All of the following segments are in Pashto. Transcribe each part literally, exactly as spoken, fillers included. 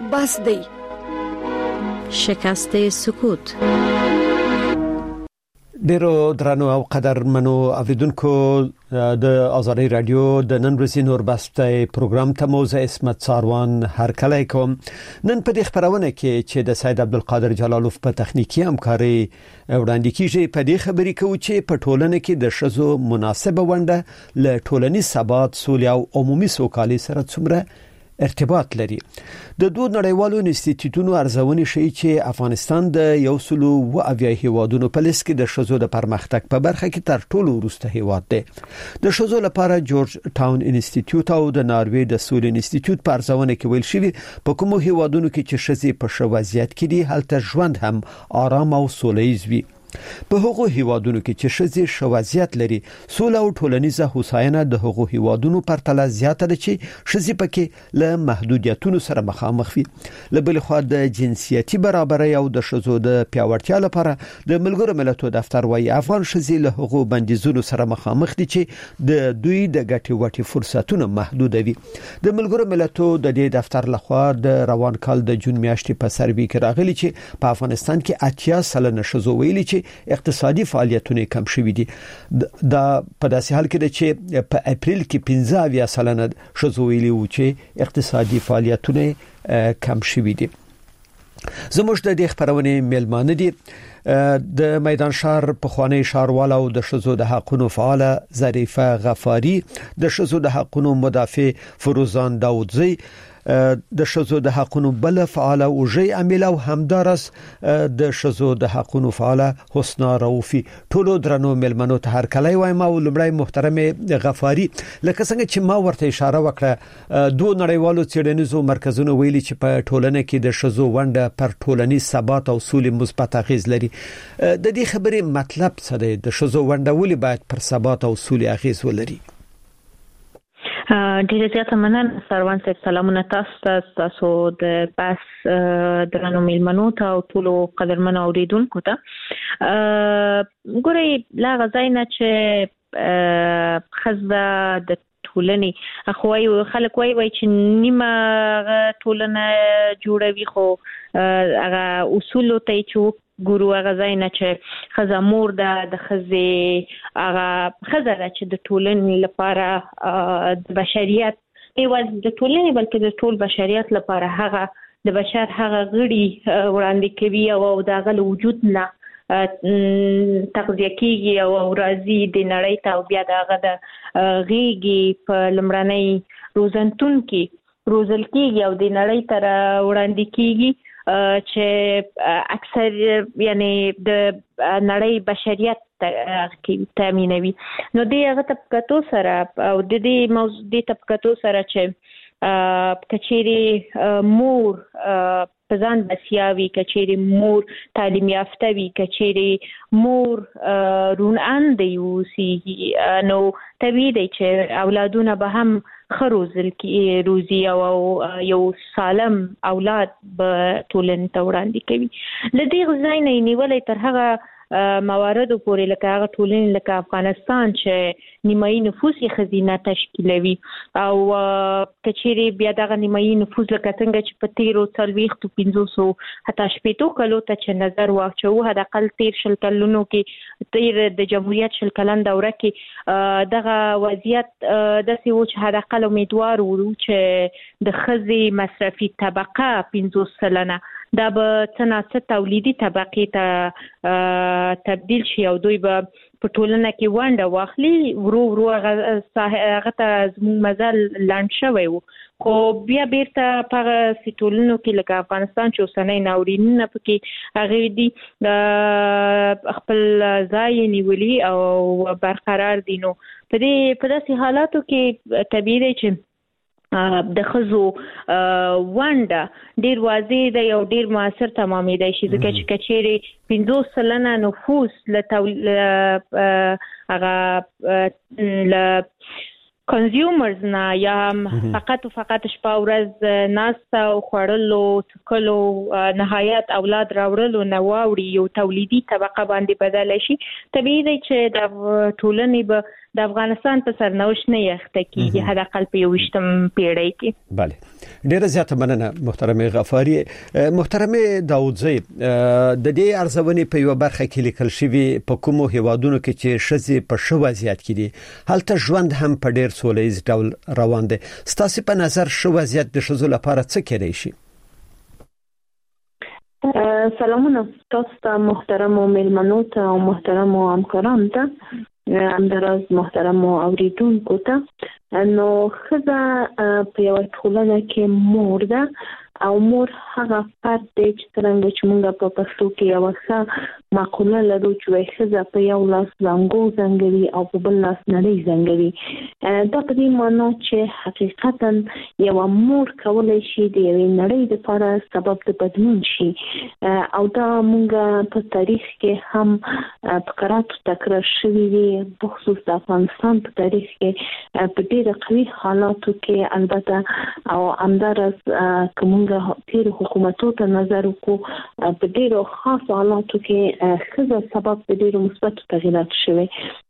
بس دی. شکست سکوت. ډیرو درنو او قدرمنو اوریدونکو د آزادۍ رادیو د نن ورځې نور بسته پروګرام ته موزه اسمت ساروان هر کله کوم. نن په دې خبرونه کې چې د سید عبدالقادر جلالوف په تخنیکی همکاري وړاندې کیږي په دې خبرې کوي چې په ټولنه کې د شذو مناسبه ونده له ټولنیز ثبات سولې او عمومي سوکالۍ سره څومره ارتباط لري. د دوه نړیوالو انسټیټیوټونو ارزونې ښيي چې افغانستان د یو سل او اویا هیوادونو په لیست کې د شذو د پرمختګ په برخه کې تر ټولو وروسته هیواد دی. د شذو لپاره جورج ټاون انسټیټیوټ او د ناروې د سولې انسټیټیوټ په ارزونه کې ویل شوی په کومو هیوادونو کې چې شذې په ښه وضعیت کې دي هلته ژوند هم آرام او سوله‌ییز وي. په هغو هیوادونو کې چې شذې ښه وضعیت لري سوله او ټولنیزه هوساینه د هغو هیوادونو پرتله زیاته ده چې شذې پکې له محدودیتونو سره مخامخ وي. له بل خوا د جنسیتي برابرۍ او د شذو د پیاوړتیا لپاره د ملګرو ملتونو دفتر وايي افغان شذې له هغو بندیزونو سره مخامخ دي چې د دوی د ګټې وټې فرصتونه محدودوي. د ملګرو ملتونو د دې دفتر لخوا د روان کال د جون میاشتې په سروي کې راغلي چې په افغانستان کې اتیا سلنه شذو ویلي چې اقتصادي فعالیتونه کم شوي دي. دا په داسې حال کې ده چې په اپریل کې پنځه اویا سلنه شذو ویلي وو چې اقتصادي فعالیتونه کم شوي دي. زموږ د دې خبرونه میلمانه دي د میدان شهر په خوانی شهروال او د شذو د حقوقو فعال ظریفه غفاری، د شذو د حقوقو مدافع فروزان داودزی، د شذو د حقوقو بل فعال او جی عامل او همدارس د شذو د حقوقو فعال حسنا رؤفی. ټولو درنو ملمنو ته هر کله وایم او لمړی محترم غفاری لکه څنګه چې ما ورته اشاره وکړه دوه نړیوالو څېړنیزو مرکزونو ویلي چې په ټولنه کې د شذو ونده پر ټولنیز ثبات او سولې مثبت اغیز لري. د دې خبرې مطلب څه دی؟ د شذو ونده ولې باید پر ثبات او سولې اغیز ولري؟ ډیره زیاته مننه سروان صاحب. سلامونه تاسو ته، تاسو د بس درنو میلمنو ته او ټولو قدرمنو اوریدونکو ته. ګورئ لا غزاینه چې خزه د ټولنې خو خلک وایي وایي چې نیمه ټولنه جوړوي خو هغه اصول ته چې ګورو هغه ځای نه چې خزه مور ده د خزې هغه خزه ده چې د ټولنې لپاره د بشریت ایواز د ټولنې بلکې د ټول بشریت لپاره هغه د بشر هغه غړي وړاندې کوي او د هغه وجود نه تغذیه کیږي او راځي د نړۍ ته او بیا د هغه د غیږي په لمړنۍ روزنتون کې روزل کیږي او د نړۍ ته وړاندې کیږي چې اکثر یعنی د نړۍ بشریت تامینوي. نو د هغه طبقاتو سره او د دې موضوع د طبقاتو سره چې کچېری مور په ځان بسیاوي، کچېری مور تعلیم یافته وي، کچېری مور روڼاندې اوسي، نو طبیعي دی چې اولادونه به هم خروزل کی روزي او یو سالم اولاد به ټولنې ته وړاندې کوي. لدې غځای نه نیولې تر هغه موارد پورې لکه هغه ټولنې لکه افغانستان چې نیمایي نفوس یې خزینه تشکیلوي او کچېری بیا دغه نیمایي نفوس لکه څنګه چې په تیرو څلوېښتو پنځوسو حتی شپېتو کلو ته چې نظر واچوو حداقل تیر شل کلونو کې تیر د جمهوریت شل کلن دوره کې دغه وضعیت داسې و چې حداقل امیدوار وو چې د ښځې مصرفي طبقه پنځوس سلنه دا به څه ناڅه تولیدي طبقې ته تبدیل شي او دوی به په ټولنه کې ونډه واخلي. ورو ورو هغه ته زموږ مزل لاند شوی و خو بیا بیرته په هغه ټولنو کې لکه افغانستان چې اوسنی ناورینونه پکې هغې دي خپل ځای نیولي او برقرار دي. نو په دې په داسې حالاتو کې طبیعي دی چې د خزو ونډه ډیر واضح دی او ډیر موثر تمامېدای شي ځکه چې کچېری پنځوس سلنه نفوس له هغه له کنزیومرز نه یا فقط او فقط شپه ورځ ناسته او خوړلو څکلو نهایت اولاد راوړلو نه واوړي یو تولیدي طبقه باندې بدل شي. طبیعي دی چې د ټولنې به د افغانستان په سرنوشت نه یخته کیږي هدا قل په یوشتم پیړۍ کې. bale ډیره زیاته مننه محترمه غفاری. محترمه داوودزی د دې ارزونې په یو برخه کې لیکل شوی په کومو هیوادونو کې چې شذ په شو وضعیت کې دي هلته ژوند هم په ډیر سولهیز ډول روان دي. ستاسو په نظر شو وضعیت د شذو لپاره څه کېدای شي؟ سلامونه تاسو ته محترم او ملمنو ته او محترم او همکاران ته اندراز محترم او اوریدونکو ته. نو خزه په یو ټولنه کې مور ده او مور هغه فرد دی چې څنګه چې موږ په پښتو کې یو ښه مقوله لرو چې خزه په یو لاس زنګو زنګوي او په بل لاس نړۍ زنګوي. دا په دې معنی چې حقیقتا یو مور کولای شي د یوې نړۍ لپاره سبب د بدلون شي او دا موږ په تاریخ کې هم په قرات تکرار شوی دی بخصوص د افغانستان په تاریخ کې په ډېر قوي حالاتو کې البته او همدارس کوم تیر حکومتو ته نظر وکړو په ډیرو خاص حالاتو کې خزه سبب د ډیرو مثبت تغیرات شوي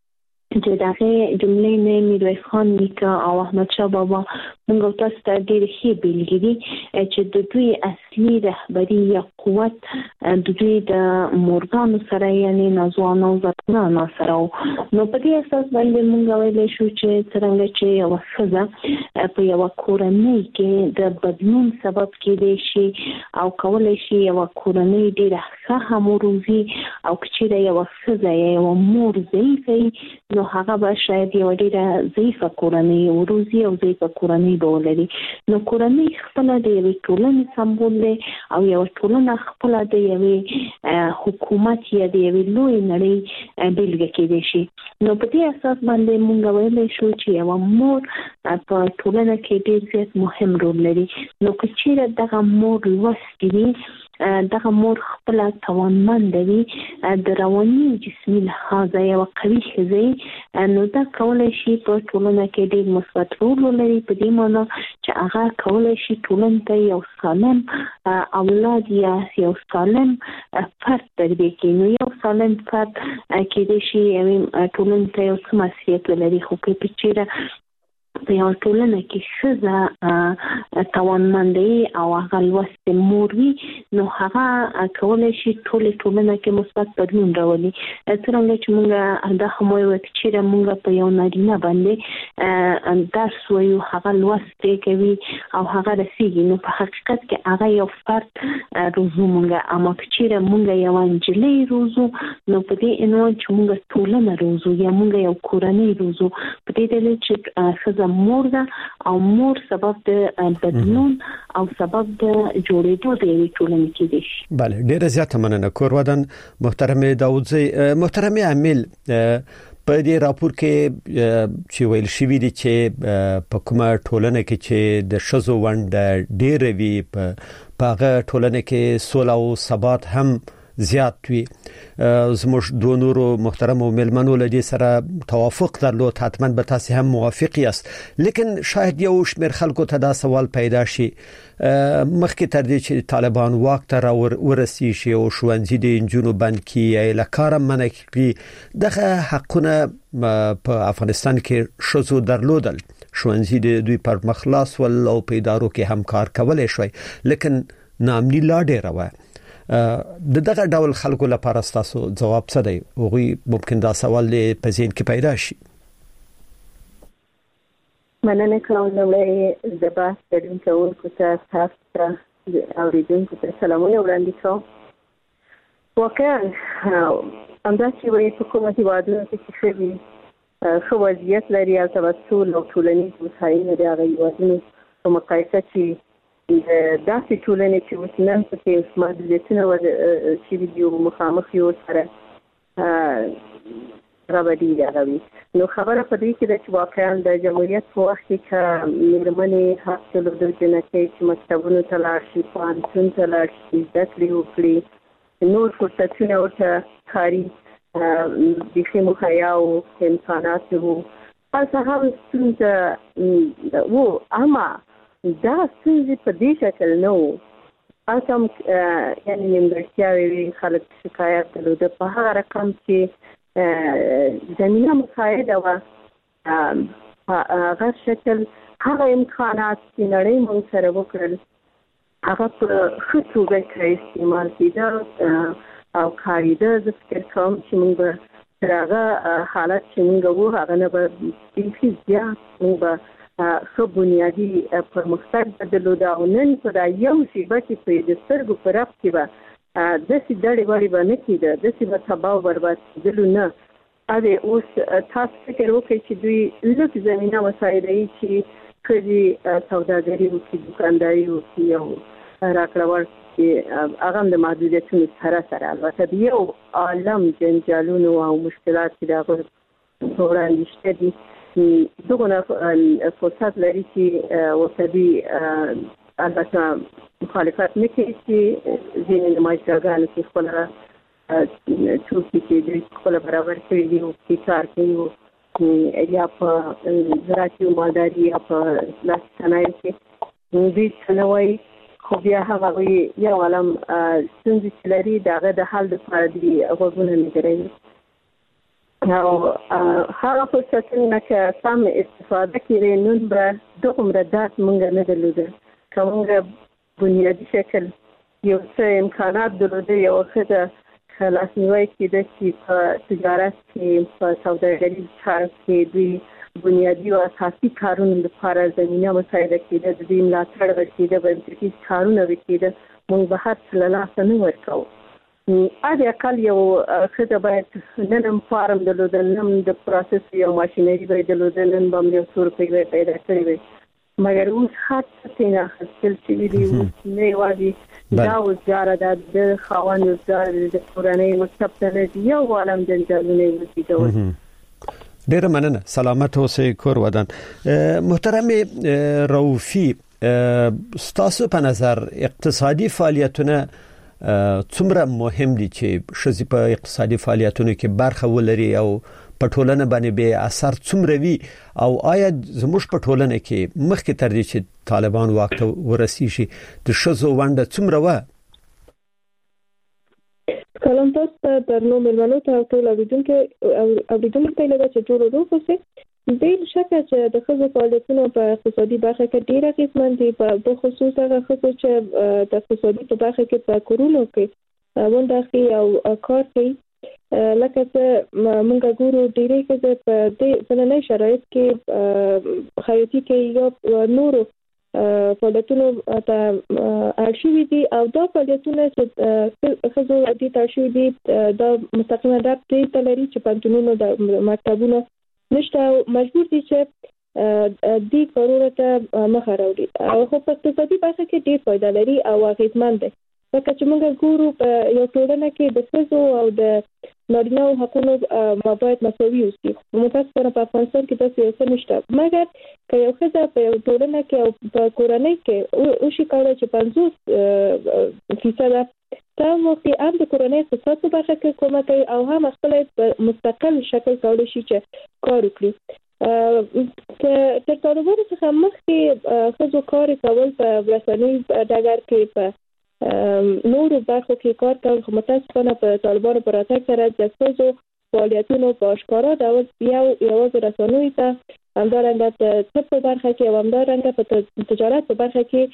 چې دغه جملې نه میرویس خان نیکه او احمد شاه بابا موږ تاسو ته ډېر ښه بیلګې دي چې د دوی اصلي رهبري یا قوت د دوی د مورګانو سره یعنی نازوانو زړونو سره. نو په دې اساس باندې موږ ویلی شو چې څنګه چې یو ښځه په یو کورنۍ کې د بدلون سبب کېدای شي او کولای شي یو کورنۍ ډېره ښه هم وروزي او چې یو ښځه یو مور ضعیفه نو هغه به شاید یو ډېره ضعیفه کورنۍ وروزي او ضعیفه کورنۍ ولري. نو کورنۍ خپل د یوې ټولنې سمبول دی او یو ټولنه خپل د یوې حکومت یا د یوې لوی نړۍ بیلګه کېدای شي. نو په دې اساس باندې موږ ویلی شو چې یو مور په ټولنه کې ډېر زیات مهم رول لري. نو که چیرې دغه مور لوستې وي دغه مور خپل توانمند وي د رواني او جسمي لحاظ یو قوي ښځه نو دا کولای شي په ټولنه کې ډېر مثبت رول ولري په دې معنی چې هغه کولای شي ټولنې ته یو سالم اولاد یا یو سالم فرد تربیه کړي. نو یو سالم فرد کېدای شي ټولنې ته یو څه مسؤلیت ولري خو که چیرې په یو ټولنه کې ښځه توانمندي او هغه لوستې مور وي نو هغه کولای شي ټولې ټولنه کې مثبت بدلون راولي. څنګه چې موږ دا هم وایو چې چیرې موږ په یو نارینه باندې درس وایو هغه لوستې کوي او هغه رسېږي نو په حقیقت کې هغه یو فرد روزو موږ اما که چیرې موږ یو نجلۍ روزو نو په دې عنوان چې موږ ټولنه روزو یا موږ یو کورنۍ روزو په دې ډول چې ښځه مور ده او مور سبب د بدلون او سبب د جوړېدو د یوې ټولنې کېدای شي. بله ډیره زیاته مننه کورودن محترمه داوودزی. محترمه امیل په دې راپور کې چې ویل شوی دی چې په کومه ټولنه کې چې د ښځو ونډه ډیره وي په هغه ټولنه کې سوله او ثبات هم زیات وي. زموږ دوه نورو محترم او ملمنو له دې سره توافق درلود حتما به تاسو هم موافق یاست لیکن شاید یو شمېر خلکو ته دا سوال پیدا شي مخکې تر دې چې طالبان واک ته ورسي شي او ښوونځي د نجونو بند کړي له کاره منع کړي دغه حقونه په افغانستان کې ښځو درلودل ښوونځي د دوی پر مخ لاس ول او په ادارو کې هم کار کولای شوی لیکن نامني لا ډېره وه. د دغه ډول خلکو لپاره تاسو جواب څه دی؟ هغوی ممکن دا سوال په ذهن کې پیدا شي. مننه کوم نوې د بحث ګډونکو ته تاسو ته اوریدونکو ته سلامونه وړاندې کوم. واقعا همدا چې وایي په کومه هیوادونو کې چې وي ښه وضعیت لري او تبصل او ټولنیز مسایل د هغه هیوادونو په مقایسه کې د داسې ټولنې چې اوس نن پکې محدودیتونه شوي دي او مخامخ یو سره رابطې دي هغه وي. نو خبره په دې کې ده چې واقعا د جمهوریت په وخت کې که مېرمنې حق درلود جنکۍ چې مکتبونو ته لاړ شي پوهنتون ته لاړ شي زده کړې وکړي نور فرصتونه ورته کاري بیخي مهیا او امکانات وو تاسو هم څنګه وو اما دا څنګه په دې شکل نو اسم یعنی نیمګړتیاوي خلک شکایت درلود په هغه رقم چې زمينه مساعده و هغه شکل هغه امکانات چې نړۍ موږ سره وکړل هغه په خطو کې استعمال کیده او کاریده د فکر کوم چې موږ هغه حالت چې موږ وو هغه نه به هیڅ زیات موږ خو بنیادی پرمختګ بدلود او نن په یو شی باندې په د سترګو پرخ کې به د سې ډېر وړي باندې کېده د سې په تباہ برباد دلونه اوی اوس تاسو فکر وکړئ چې دوی لږ زمينه مساعده چې کړي سوداګري وکړي دکانداري وکړي او راکړه ورکړي هغه د محدودیتونو سره سره البته یو عالم جنجالونو او مشکلات چې دا وړاندې شته دي دغه فرصت لري چې وسبي البته مخالفت نکړي چې ځینې نمایشګانو کې خپل څوکې چې د خپل برابر کړي دي او چې کار کوي یا په زراعتي او مالداري یا په لاس صنایعو کې دوی څنوي خو بیا هغه یو عالم څنګه چې لري دغه د حل لپاره دی غوښتنه لري او هغه فرصتونه چې سم استفاده کړي نن به دومره دات مونږ نه درلوده کومه بنیادی شکل یو څه امکانات درلوده یو خدای خلاص نیوي کېده چې په تجارت کې په سوداګرۍ کې دوی بنیادی او اساسي کارونه لپاره زمينه مساعده کېده د دې ملاتړ ورکېده باندې چې کارونه وکړي مونږ به هر څه له لاسه نه ورکو اده اقل یو خدای باید نن فارم دلودل نن د پروسس یو ماشينري باید دلودل نن باندې یو څور پیدا پیدا کړی وي مګر اوس خاص څنګه خپل چې دی نه وادي دا وزاره د خوان وزاره د قرآني مستقبل یو عالم جنجالونه وکړي ډیر مننه سلامت اوسئ کور ودان محترم روفي ستاسو په نظر اقتصادي فعالیتونه څومره مهم دي چې شذ په اقتصادي فعالیتونو کې برخه ولري او په ټولنه باندې به اثر څومره وي او آیا زموږ په ټولنه کې مخکې تر دې چې طالبان واکته ورسیږي د شذو ونده څومره و کلام تاسو د نو ملمنو ته ټول اوریدونکو اوریدونکو ته لږ چې ټول وروسته بیل شکه چې د خزو فعالیتونو په اقتصادي برخه کې ډیره قسم دي په خصوص هغه خصوص چې د اقتصادي په برخه کې په کورونو کې وندخي او کار کوي لکه چې موږ ګورو ډیره کې په دې ځننه شرایط کې خیاطي کې یو نورو فعالیتونو ته ارشیوي دي او دا فعالیتونه چې خزو دي ترشیوي دي دا مستقیمه د دې تلري چې پنځونو د مکتبونو نشته مجبور دي چې دې کارونه ته مخ راوړي او خو په اقتصادي برخه کې ډېر فائدہ لري او اغیزمن دي لکه چې موږ ګورو په یو ټولنه کې د ښځو او د نارینه حقوقو مابعد مساوي اوسي متاسفانه په افغانستان کې داسې یو څه نشته مګر که یو ښځه په یو ټولنه کې او په کورنۍ کې او شي کولای چې پنځوس فیصد دا وختي هم د کورنۍ اقتصاد په برخه کې کومک کوي او هم خپل په مستقل شکل کولای شي چې کار وکړي تر طالبانو څخه مخکې خزو کار کول په رسنۍ ډګر کې په نورو برخو کې کار کول خو متاسفانه په طالبانو پر راتګ سره د خزو فعالیتونو په اشکارا ډول یو یوازې رسنۍ ته همدارنګه د طب په برخه کې او همدارنګه په تجارت په برخه کې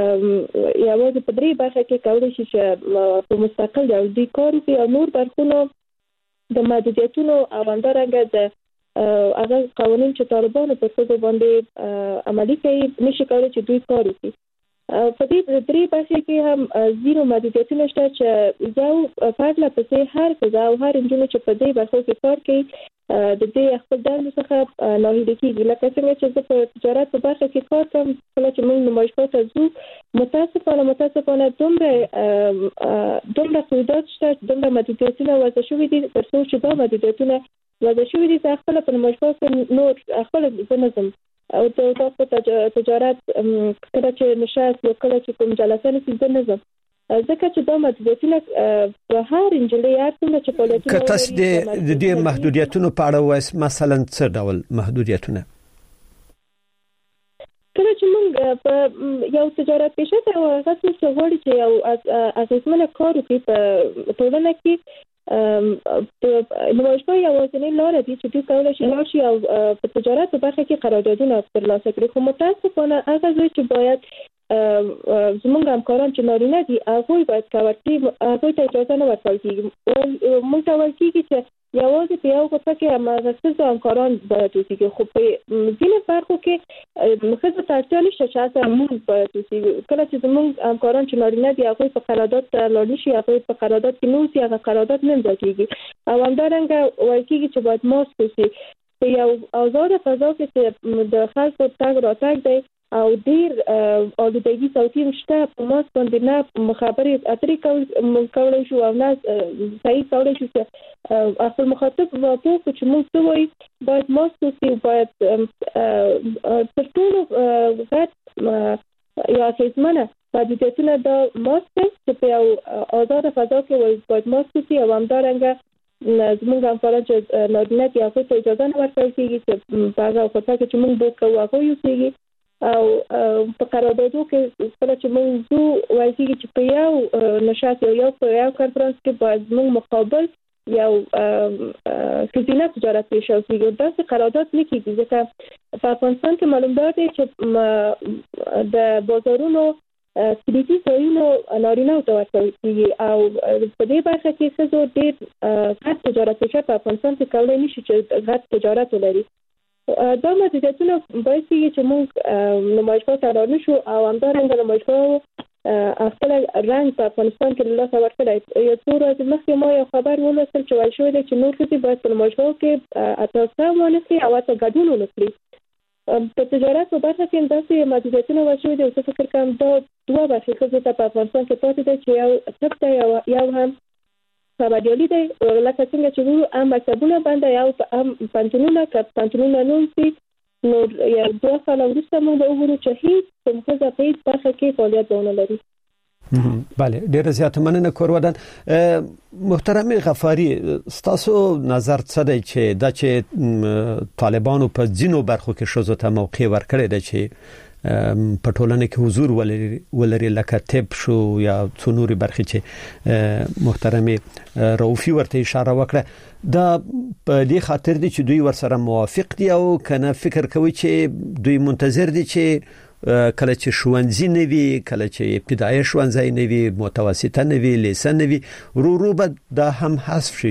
یوازې په درې برخه کې کولای شي چې په مستقل ډول د کار او نور برخونو د محدودیتونو او همدارنګه د هغه قوانين چې طالبانو په څیر باندې عملي کوي نشي کولای چې دوی کار وکړي په دې درې برخه کې هم زیرو محدودیتونه شته چې یو پرله پسې هر څه او هر انجن چې په دې برخه کې کار کوي د دې خپل دند څخه ناهیده کیږي لکه څنګه چې په تجارت په برخه کې کار کوم کله چې موږ نمایشګاه ته ځو متاسفانه متاسفانه دومره دومره قیودات شته دومره محدودیتونه وضع شوي دي تر څو چې دا محدودیتونه وضع شوي دي چې خپل په نمایشګاه کې نور خپل نظم او د تاسو تجارت کله چې نشاط یو کله چې کوم جلسه نشي د نظم ځکه چې دا محدودیتونه په هر انجلۍ هر څومره چې فعالیتونه که تاسو د دې محدودیتونو په اړه وایي مثلا څه ډول محدودیتونه کله چې موږ په یو تجارت پیشه ته هغه څه غواړي چې یو اساسمنه کار وکړي په ټولنه کې نو مشته یو ځینې لاره دي چې دوی کولای شي راشي او په تجارت په برخه کې قراردادونه ترلاسه کړي خو متاسفانه هغه ځای چې باید زموږ همکاران چې نارینه دي هغه باید کاورتي هغه ته اجازه نه ورکول کیږي موږ ته ورکول کیږي چې یوازې په یو غوښه کې همغه همکاران باید وسیږي خو په ځینې برخو کې مخکې ترڅو نشته چې تاسو موږ باید وسیږي کله چې زموږ همکاران چې نارینه دي هغه په قرارداد لاړ شي هغه په قرارداد کې نو سي هغه قرارداد نه ځکیږي او همدارنګه وایي کیږي چې باید ماسک وسي په یو آزاد فضا کې چې د خلکو تګ راتګ دی او ډیر اولودګي صوتي مشته په ماس باندې نه مخابري اترې کولای شو او نه صحیح کولای شو چې خپل مخاطب واپو چې موږ څه وایي باید ماس وسي باید تر ټولو غټ یا اساسمنه محدودیتونه د ماس چې په یو آزاد فضا کې باید ماس وسي او همدارنګه زموږ همکاران چې نارینه دي هغه ته اجازه نه ورکول کېږي چې په هغه وخت کې چې موږ به کوو هغه یوسي او په قراردادو کې کله چې موږ زو وایي چې په یو نشاط یو یو په یو کانفرنس کې باید موږ مقابل یو سیزینه تجارت پیشه وسیږي دا قرارداد نه کیږي ځکه په افغانستان کې معلومات دي چې د بازارونو سپیډي ځایونو نارینه او ورکول کیږي او په دې برخه کې څه ډېر غټ تجارت پیشه په افغانستان کې کولای نشي چې غټ تجارت ولري دا محدودیتونه باید چې موږ نمایشګاه ته لاړ شو او همدارنګه نمایشګاه خپل رنګ په افغانستان کې له لاسه ورکړی یو څو ورځې مخکې ما یو خبر ولوستل چې وایي شوی دی چې نور ښځې باید په نمایشګاه کې اتاسه ونکړي او حتی ګډون ونه کړي په تجارت په برخه کې داسې محدودیتونه وایي شوي دي او زه فکر کوم دا دوه برخې ښځو ته په افغانستان کې پاتې ده چې یو طب دی یو هم خبريالي دی لکه څنګه چې وو ام مکتبونه باندې یو ام پنځونونه کپ پنځونونه نو سي نو یو دوه کال وروسته موږ وګورو چې هیڅ څه په هیڅ برخه کې فعالیت ونه لري بله ډیر زیات مننه کورودان محترم غفاری ستاسو نظر څه دی چې د چې طالبانو په ځینو برخو کې شوزو ته موقع ورکړی دی چې په ټولنه کې حضور ولري لکه طب شو یا څونوري برخې چې محترم رؤفي ورته اشاره وکړه دا په دې خاطر دي چې دوی ورسره موافق دي او کنه فکر کوي چې دوی منتظر دي چې کله چې شوونځي نوي کله چې ابتدایي شوونځي نوي متوسطه نوي لیسن نوي رو رو به دا هم حذف شي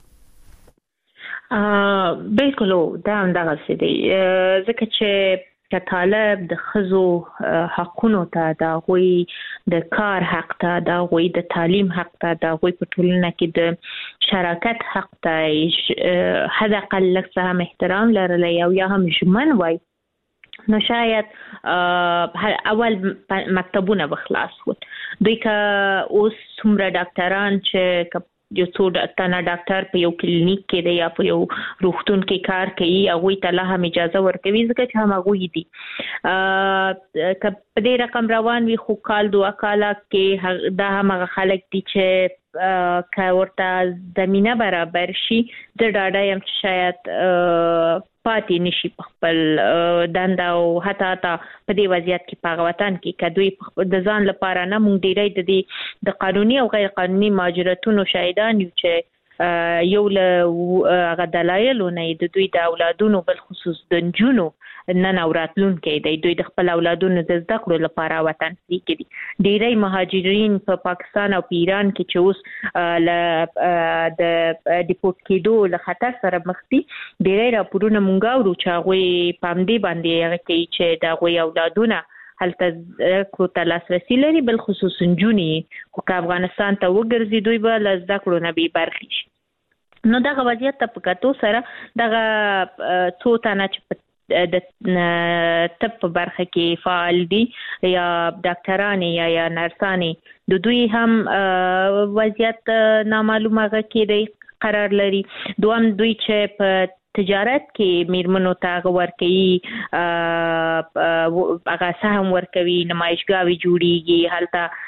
بالکل دا هم دغه څه دی ځکه چې که طالب د خزو حقونو ته د غوي د کار حق ته د غوي د تعلیم حق ته د غوي په ټولنه کې د شراکت حق ته حد اقل لږ څه هم احترام لرلی او یا هم ژمن وای نو شاید اول مکتبونه بخلاص وو دوی که اوس څومره ډاکټران چې یو څو تنه ډاکټر په یو کلینیک کې دی یا په یو روغتون کې کار کوي هغه ته له هم اجازه ورکوي ځکه چې هم هغه دي که په دې رقم روان وي خو کال دوه کاله کې دا هم هغه خلک دي چې که ورته زمينه برابر شي د ډاډه يم چې شاید پاتې نشي په خپل دنده او حتی تا په دې وضعیت کې په وطن کې کدوې د ځان لپاره نه مونږ ډیری د دې د قانوني او غیر قانوني ماجراتونو شاهدان یو چې یو له هغه دلایل نه د دوی د اولادونو بل خصوص د جنونو نن اوراتلون کې دی دوی د خپل اولادونو د زده کړو لپاره وطن کې دي ډیری مهاجرین په پا پاکستان او په ایران کې چې اوس ل د ډیپورت کېدو له خطر سره مخ دي ډیری راپورونه مونږ اورو چې هغه پام دی باندې هغه کې چې د هغه اولادونه هلته کو ته لاسرسي لري بل خصوص جنونی خو افغانستان ته وګرځي دوی به له زده کړو نه بي برخي نو دغه وضعیت په کتو سره دغه څو تنه چې د طب په برخه کې فعال دي یا ډاکټران یا یا نرسانی د دوی هم وضعیت نامعلومه کې قرار لري دوام دوی چې په تجارت کې میرمنو ته ورکوي هغه سهم ورکوي نمایشګاوي جوړیږي هلته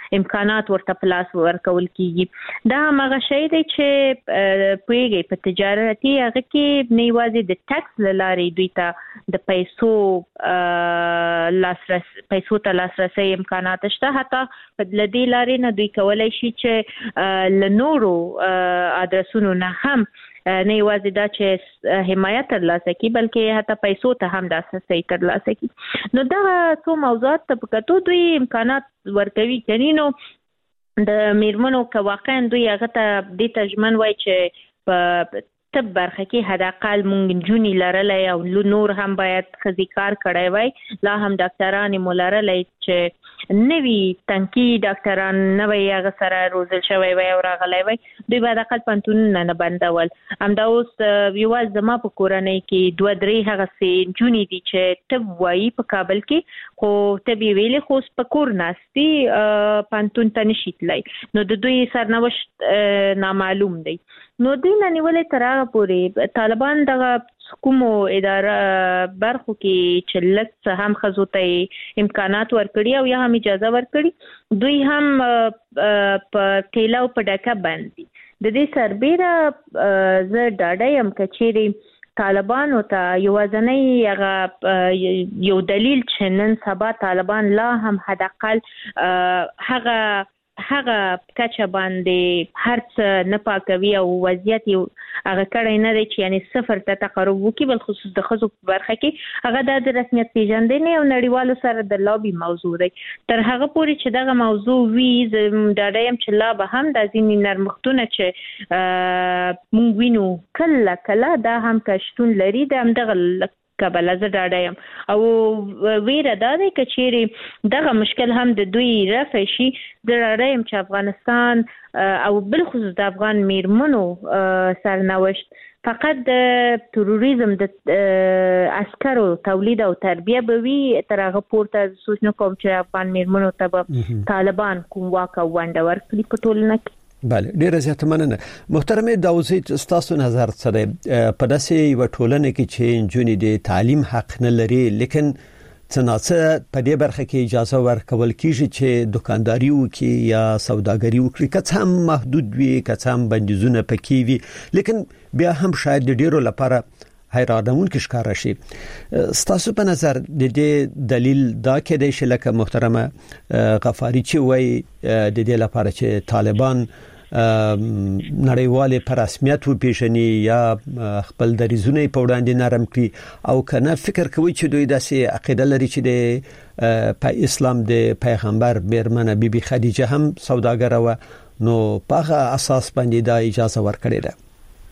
امکانات ورته پلاس ورکول کیږي. دا هغه شی دی چې پویږي په تجارتي هغه کې نه یوازې د ټیکس لاري دوی ته د پیسو لاسرسي پیسو ته لاسرسي امکانات شته، حتی په لدی لاري نه دوی کولای شي چې لنورو ادرسونو نه هم نه یوازې دا چې حمایت ترلاسه کړي بلکې حتی پیسو ته هم لاسرسي ترلاسه کړي. نو دا څو موضوعات ته په کتو دوی امکانات ورکوي. کني نو د میرمنو که واقعا دوی هغه ته دې ته ژمن وای چې په طب برخه کې حداقل مونږ جونی لرلای او نور هم باید خزي کار کړی وای، لا هم ډاکټران مولرلای چې نوی تنکی ډاکټران نوی هغه سره روزل شوی وای او راغلی وای، دوی باید حداقل پنتونونه نه بندول. همدا اوس یوازې زما په کورنۍ کې دوه درې هغه سي جونی دي چې طب وایي په کابل کې، خو طب ویلې خو په کور ناستي پنتون ته نشي تللی، نو د دوی سرنوشت نامعلوم دی. نو دوی نه نیولې تر هغه پورې طالبان دغه کومو اداره برخو کې چې لږ څه هم ښځو ته امکانات ورکړي او یا هم اجازه ورکړي، دوی هم په ټیله او په ډکه باندې د دې سربیره زه ډاډه یم که چیرې طالبانو ته یوازینی هغه یو دلیل چې نن سبا طالبان لا هم حداقل هغه هغه کچه باندې هر څه نه پاکوي او وضعیت یو هغه کړی نه دی چې یعنی صفر ته تقرب وکړي، بل خصوص د ښځو په برخه کې هغه د رسمیت پیژندنې او نړیوالو سره د لابي موضوع دی. تر هغه پورې چې دغه موضوع وي زه ډاډه یم چې لا به هم د ځینې نرمښتونه چې موږ وینو کله کله دا هم که شتون لري د همدغه کابل زه ډاډه یم او ویره دا دی که چیرې دغه مشکل هم د دوی رفع شي، زه ډاډه یم چې افغانستان او بالخصوص د افغان میرمنو سرنوشت فقط د تروریزم د عسکرو تولید او تربیه به وي. تر هغه پورته سوچ نه کوم چې افغان میرمنو ته به طالبان کوم واک او ونډه ورکړي په ټولنه کې. بله، ډیره زیاته مننه. محترمه داوزی، ستاسو نظر څه دی په داسې یو ټولنه کې چې نجونې د تعلیم حق نه لري لیکن څنګه په دې برخه کې اجازه ورکول کیږي چې دکانداري وکړي یا سوداګري وکړي، که څه هم محدود وي، که څه هم بندیزونه پکې وي، لیکن بیا هم شاید د ډیرو لپاره حیرانونکي ښکار شي. ستاسو په نظر د دې دلیل دا کېدای شي لکه محترمه غفاری چې وایي د دې لپاره چې طالبان نړیوال په رسمیت وپیژني یا خپل دریزونه په وړاندې نرم کړي، او کنه فکر کوي چې دوی داسې عقیده لري چې د په اسلام د پیغمبر میرمنه بی بی خدیجه هم سوداګره و، نو په هغه اساس باندې دا اجازه ورکړې ده.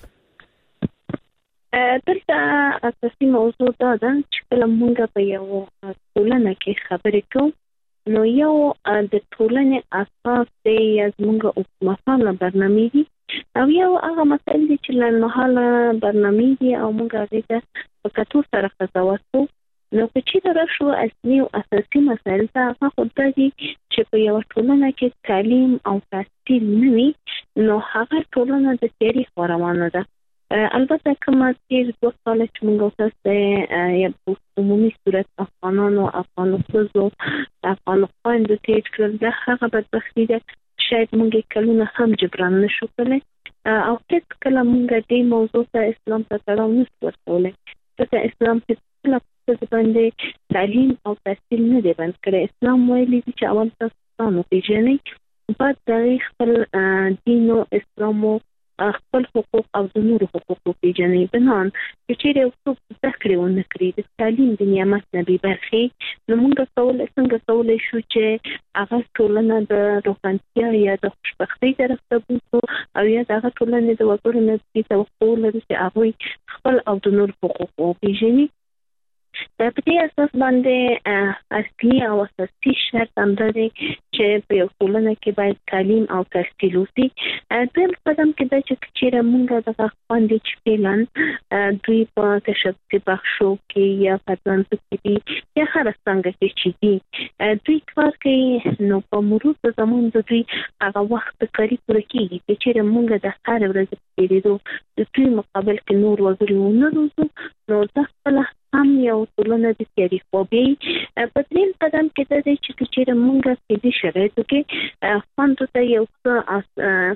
دلته اساسي موضوع دا ده چې کله موږ په یو ټولنه کې خبرې کوو نو یو د ټولنې اساس دی یا زموږ اوسمهاله برنامې دي او یو هغه مسایل دي چې لنډمهاله برنامې دي او موږ هغې ته په کتو سره قضاوت کوو. نو که چېرته راشو اصلي او اساسي مسایل ته، هغه خو دا دي چې په یوه ټولنه کې تعلیم او تحصیل نه وي نو هغه ټولنه د تیاري خوا روانه ده. البته کومه تیر دوه کاله چې موږ تاسو یا په عمومي صورت افغانانو افغانو ښځو افغانو خویندو تیر کړل، دا هغه بدبختي ده شاید موږ کلونه هم جبران نشو کولی او هیڅ کله موږ دې موضوع ته اسلام ته تړاو نشو ورکولی، ځکه اسلام هیڅکله په ښځو باندې تعلیم او تحصیل نه دی بند کړی. اسلام ویلي دي چې اول تاسو ځان وپېژنئ، بعد د هغې خپل دین او اسلام او خپل حقوق او د نورو حقوق وپېژنئ. بنان چې چیرې یو څوک زده کړې ونه کړي د تعلیم د نعمت نه بې برخې، نو موږ کول څنګه کولی شو چې هغه ټولنه د روښانتیا یا د خوشبختۍ طرف ته بوځو او یا د هغه ټولنې د وګړو نه دې توقع ولرو چې هغوی خپل او د نورو حقوق وپېژني. په دې اساس باندې اصلي او اساسي شرط هم دا دی چې په یو ټولنه کې باید تعلیم او تحصیل وشي. دویم قدم کې دا چې چیرې موږ دغه خویندې چې فعلا دوی په تشبثي بخشو کې یا په ځانته کې دي یا هره څنګه کې چې دي دوی کار کوي، نو په مرور د زمان د دوی هغه وخت د کاري پوره کېږي چې چیرې موږ د هرې ورځې په تېرېدو د دوی مقابل کې نور وګړي ونه روزو، نو دا خپله هم یو ټولنه د تاریخ وبي په دریم قدم کې د دې چې چې موږ په دې شرایطو کې خوند ته یو څه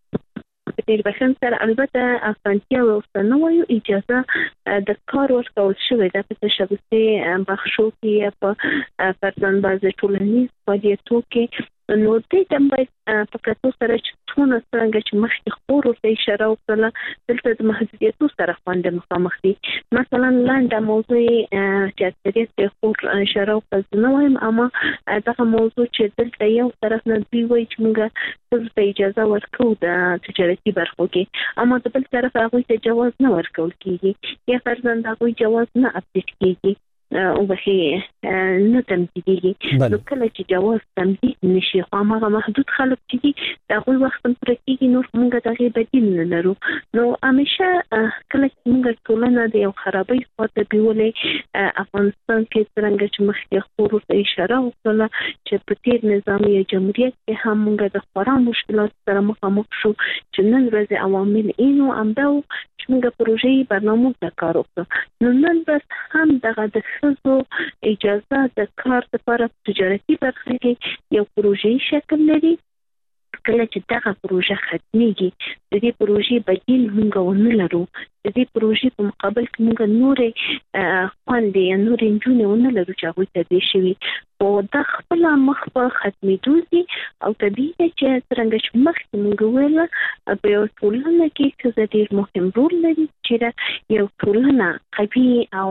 د بشن سره البته افغانستان او سنوي اجازه د کار ورکول شوې ده په تشبثي بخشو کې په پرځان باز ټولنیز فعالیتو کې نو دې تم باید په کتو سره چې څونه څنګه چې مخکې خور ورته اشاره وکړه دلته د محدودیتو سره خوند مخامخ دي مثلا لاندې موضوع چې اکثریت د خور اشاره وکړه نو وایم اما دا موضوع چې دلته یو طرف نه دی وایي چې موږ څه اجازه ورکو د تجارتي برخو کې اما د بل طرف هغه ته جواز نه ورکول کیږي یا فرضاً هغه جواز نه اپډیټ کیږي او به نه تمدیدي نو کله چې جواز تمدید نشي خو هغه محدود خلک دي دا غوي وخت پر کېږي نو موږ دغه بدیل نه لرو نو همیشه کله چې موږ ټولنه د یو خرابې خاطر بیولې افغانستان کې څنګه چې مخکې خورو ته اشاره وکړه چې په تیر نظامی جمهوریت کې هم موږ د خورا مشکلات سره مخامخ شو چې نن ورځ عوامل اینو امدو چې موږ پروژې برنامه ته کار وکړو نو نن بس هم دغه د خصوصو اجازه د کار لپاره تجارتي برخه کې یو پروژې شکل لري کله چې دغه پروژه ختميږي د دې پروژې بدیل موږ ونه لرو د دې پروژې په مقابل کې موږ نورې خوندې نورې انجونې ونه لرو چې هغوی ته دې شوي او دا خپل مخ په ختمېدو دي او طبیعي چې څنګه چې مخکې موږ ویل په یو ټولنه کې ښځه ډېر مهم رول لري چې یو ټولنه قوي او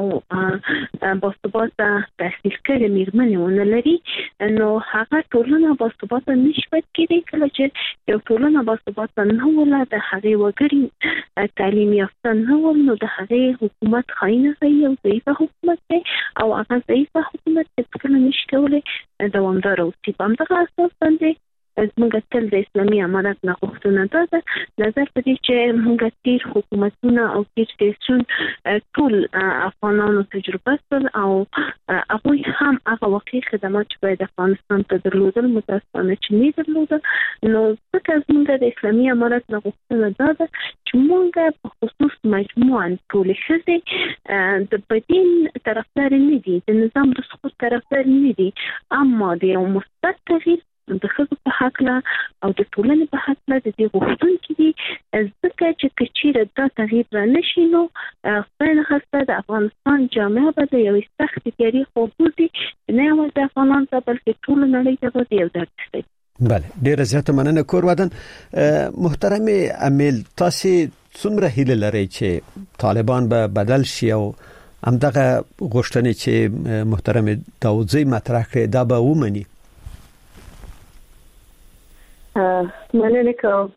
باثباته تحصیل کړې مېرمنې ونه لري نو هغه ټولنه باثباته نشي کېدای کله چې یو ټولنه باثباته نه ولا د هغې وګړي تعلیم یافته نه ول نو د هغې حکومت خاینه کوي او ضعیفه حکومت دی او هغه ضعیفه حکومت چې کله نشي کولی دوامدار اوسي په همدغه اساس باندې موږ تل د اسلامي امارت نه غوښتنه ده نظر په دې چې موږ تیر حکومتونه او تیر سیاسیون ټول افغانانو تجربه کړل او هغوی هم هغه واقعي خدمات چې باید افغانستان ته درلودل متاسفانه چې نه درلودل نو ځکه موږ د اسلامي امارت نه غوښتنه ده چې موږ په خصوص مجموعاً ټولې ښځې د بدیل طرفدار نه دي د نظام د سقوط طرفدار نه دي اما د یو مثبت تغییر د ښځو په حقله او د ټولنې په حقله د دې غوښتونکي دي ځکه چې که چیرې دا تغییر رانشي نو خدای نخواسته د افغانستان جامعه به د یوې سختې تیارې وبوځي نه یوازې د افغانانو ته بلکې ټوله نړۍ ته به د یو درد شي. بله ډیره زیاته مننه کور ودان. محترم امیل تاسو څومره هیله لرئ چې طالبان به بدل شي او همدغه غوښتنې چې محترم داودزی مطرح کړې دا به ومني؟ مننه کوم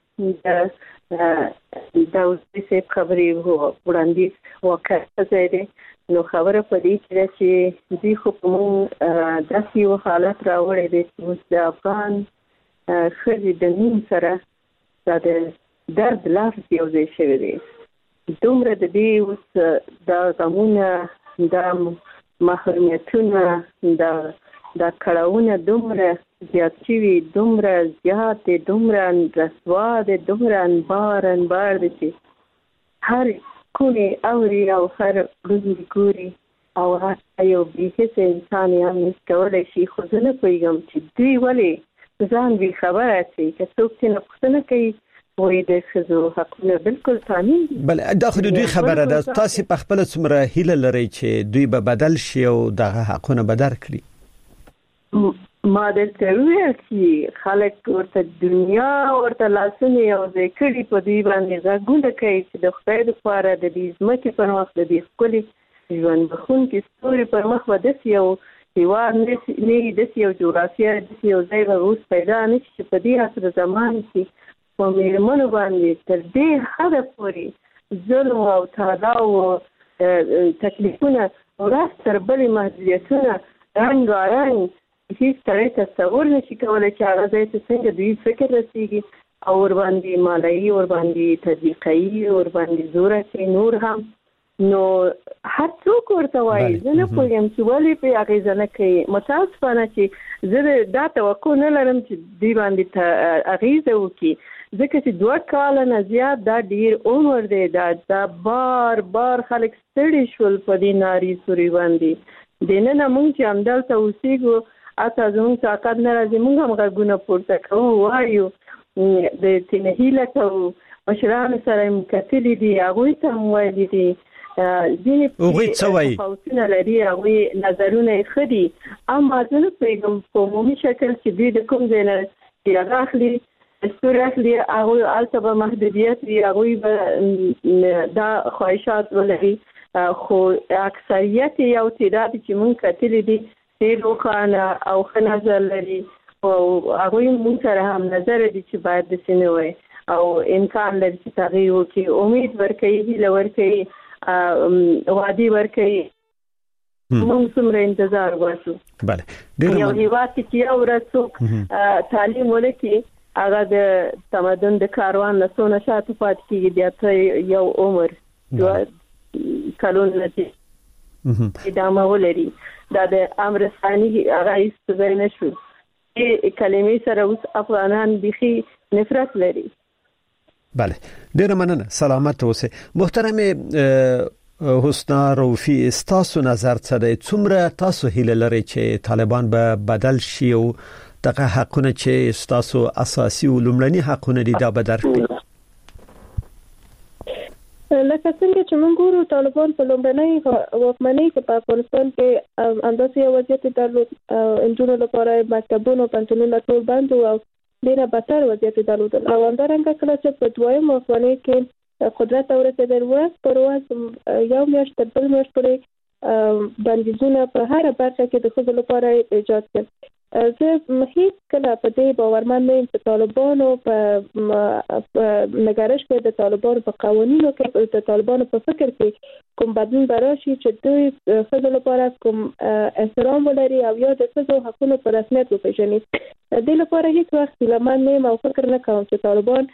د داودزی صاحب خبرې وړاندې واقع ځای نو خبره په دې کې چې دوی خو په موږ داسې یو حالت راوړی دی چې اوس د افغان ښځې د نوم سره دا د درد لفظ یو ځای شوی دی دومره د دې اوس دا غمونه دا محرومیتونه دا دا کړاوونه دومره زیات شوي دومره زیات دي دومره رسوا دي دومره انبار انبار دي چې هر کونې اوري او هر ګوندې ګوري او هر یو بېحسه انسان یې هم نشي کولی شي خو زه نه پوهېږم چې دوی ولې ځان بې خبره شي که څوک چې نه پوښتنه کوي وایي د ښځو حقونه بالکل تامین دي. بله دا خو د دوی خبره ده تاسې په خپله څومره هیله لرئ چې دوی به بدل شي او دغه حقونه به درکړي؟ ما دلته ویل چې خلک ورته دنیا ورته لاسونه یو ځای کړي په دوی باندې غږونه کوي چې د خدای دپاره د دې ځمکې پر مخ د دې ښکلي ژوند بښونکي ستوري پر مخ به داسې یو هېواد نه وي داسې یو جغرافیه داسې یو ځای به اوس پیدا نه شي چې په دې عصر زمان کې په مېرمنو باندې تر دې حده پورې ظلم او تعالی او تکلیفونه ورځ تر بلې محدودیتونه رنګارنګ هیڅ سړی تصور نشي کولی چې هغه ځای ته څنګه دوی فکر رسېږي او ورباندې مالایي ورباندې تطبیقوي ورباندې زور اچوي نور هم نو هر څوک ورته وایي زه نه پوهیم چې ولې په اغیزه نه کوي. متاسفانه چې زه دا توقع نه لرم چې دی باندې اغیزه وکړي ځکه چې دوه کاله نه زیات دا ډیر عمر دی. دا دا بار بار خلک ستړي شول په دې ناري سوري باندې. د نن موږ چې همدلته اوسېږو اته زموږ طاقت نه راځي موږ هم غږونه پورته کوو وایو د تنهیله کوو مشرانو سره مکتلې دي هغوی ته هم ویلي دي ځینې هغوی څه وایي تفاوتونه لري هغوی نظرونه یې ښه دي اما زه نه پوهېږم په عمومي شکل چې دوی د کوم ځای نه چې هغه اخلي دستور اخلي هغوی هلته به محدودیت وي هغوی به دا خواهشات ولري خو اکثریت یو تعداد چې موږ کتلي دي ډېر روښانه او ښه نظر لري او هغوی موږ سره هم نظر دي چې باید داسې نه وای او امکان لري چې تغییر وکړي امید ورکوي هیله ورکوي وعدې ورکوي موږ څومره انتظار واسو. بله ډېر یو هیواد چې یو ورځ څوک تعلیم ولکړي هغه د تمدن د کاروان نه څونه شاته پاتې کېږي بیا ته یو عمر دوه کلونه چې ادامه ولري دا د امر ثاني هغه هېڅ ځای نه شو. دې کلمې سره اوس افغانان بیخي نفرت لري. بله ډیره مننه سلامت اوسئ. محترم حسنا روفي تاسو نظر څه دی څومره تاسو هیله لرئ چې طالبان به بدل شي او دغه حقونه چې تاسو اساسي او لومړني حقونه دي دا به درکړي؟ لکه څنګه چې موږ ګورو طالبان په لومړنۍ واکمنۍ کې په افغانستان کې انداسې یو وضعیت درلود انجونو لپاره مکتبونو پنټونونه ټول بند او ډیره بدتر وضعیت درلود او همدارنګه کله چې په دویم واکمنۍ کې قدرت ورسېدل ورځ پر ورځ یو میاشت تر بل میاشت پورې بندیزونه په هره برخه کې د ښځو لپاره ایجاد کړل. زه هیڅ کله په دې باورمن نه یم چې طالبانو په نگرش کې د طالبانو په قوانینو کې د طالبانو په فکر کې کوم بدلون براشي چې دوی ښځو لپاره کوم احترام ولري او یا د ښځو حقونو په رسمیت وپېژني. د دې لپاره هیڅ وخت هیلهمن نه یم او فکر نه کوم چې طالبان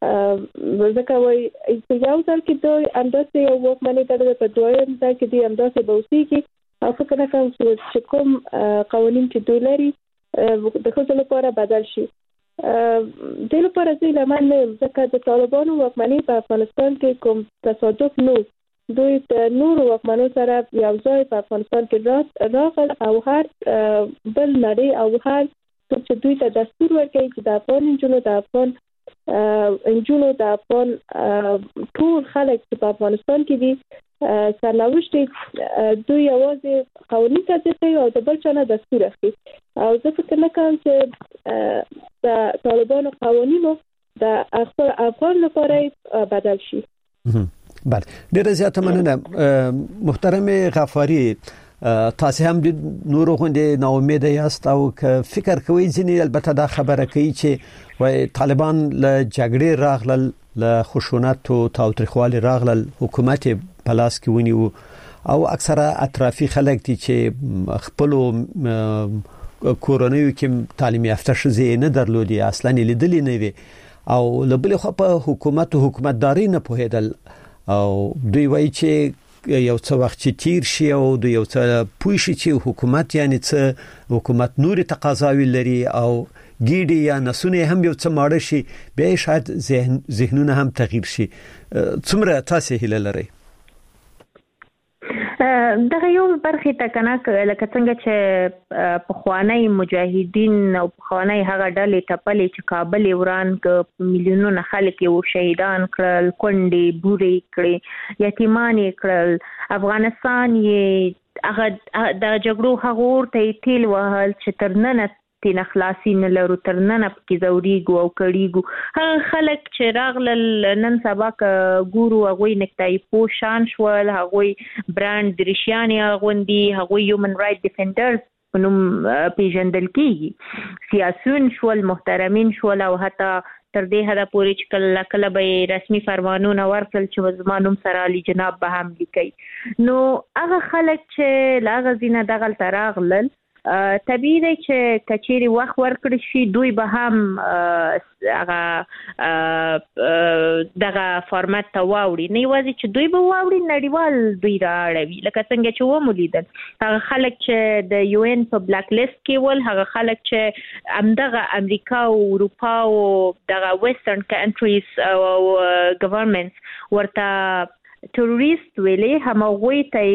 ځکه وایي په یو ځل کې دوی همداسې یو واکمنۍ درلوده په دویم ځل کې دوی همداسې به اوسېږي او فکر نه کوم چې کوم قوانین چې دوی لري د ښځو لپاره بدل شي. دې لپاره زه هیلهمن نه یم ځکه د طالبانو واکمنۍ په افغانستان کې کوم تصادف نه دوی د نورو واکمنو سره یو ځای په افغانستان کې راغل او هر بل نړۍ او هر څوک چې دوی ته دستور ورکوي چې د افغان نجونو د افغان نجونو د افغان ټول خلک چې په افغانستان کې دي سرنوشت دوی یوازې قوانین تطبیق کوي او د بل چا نه دستور اخلي او زه فکر نه کوم چې د طالبانو قوانینو د افغان لپاره بدل شي. بله ډیره زیاته مننه. محترم غفاری تاسو هم د نورو غونډې نا امیده یاست او که فکر کوئ ځینې البته دا خبره کوي چې وای طالبان له جګړې راغلل له خشونت او تاوتریخوالي راغلل حکومت په لاس کې ونیو او اکثره اطرافي خلک دي چې خپل کورونیو کې تعلیم یافته شوي نه درلودي اصلا لیدلې نه وي او له بل خوا په حکومت او حکومتداري نه پوهېدل او دوی وایي چې یو څه وخت چې تیر شي او د یو څه پوه شي چې حکومت یعنی څه حکومت نوري تقاضاوي لري او ګیډي یا نسونه هم یو څه ماړه شي به شاید ذهن ذهنونه هم تغییر شي. څومره تاسو هیله لرئ؟ دغه یو برخه ته کنه لکه څنګه چې په خوانی مجاهدین او په خوانی هغه ډلې ټپلې چې کابل وران ک میلیونونه خلک یو شهیدان کړل کونډې بوري کړې یتیمان کړل افغانستان یې هغه د جګړو هغور ته تیل وهل چې ترننه تین خلاصي نه لرو ترننه پکې زوريګو او کړيګو هغه خلک چې راغلل نن سبا ګورو هغه نکتای پوشان شول هغه برانډ درشياني غوندي هغه هیومن رائټ ډیفندرز نوم پیژندل کیږي سیاسيون شول محترمین شول او حتی تر دې حدا پورې چې کله کله به رسمي فرمانونه ورکړل چې زمانوم سره علي جناب به هم لیکي نو هغه خلک چې لاغه زینه دغه تراغلل طبيعي دی چې کچېری وخت ورکړي شي دوی به هم هغه دغه فارمات ته واوړي نه یوازې چې دوی به واوړي نړیوال دوی راړوي لکه څنګه چې ومولیدل هغه خلک چې د یو ان په بلاک لیست کې ول هغه خلک چې همدغه امریکا او اروپا او دغه ویسټرن کنټریز او ګورنمنټس ورته ټوریست ویلې همغوی ته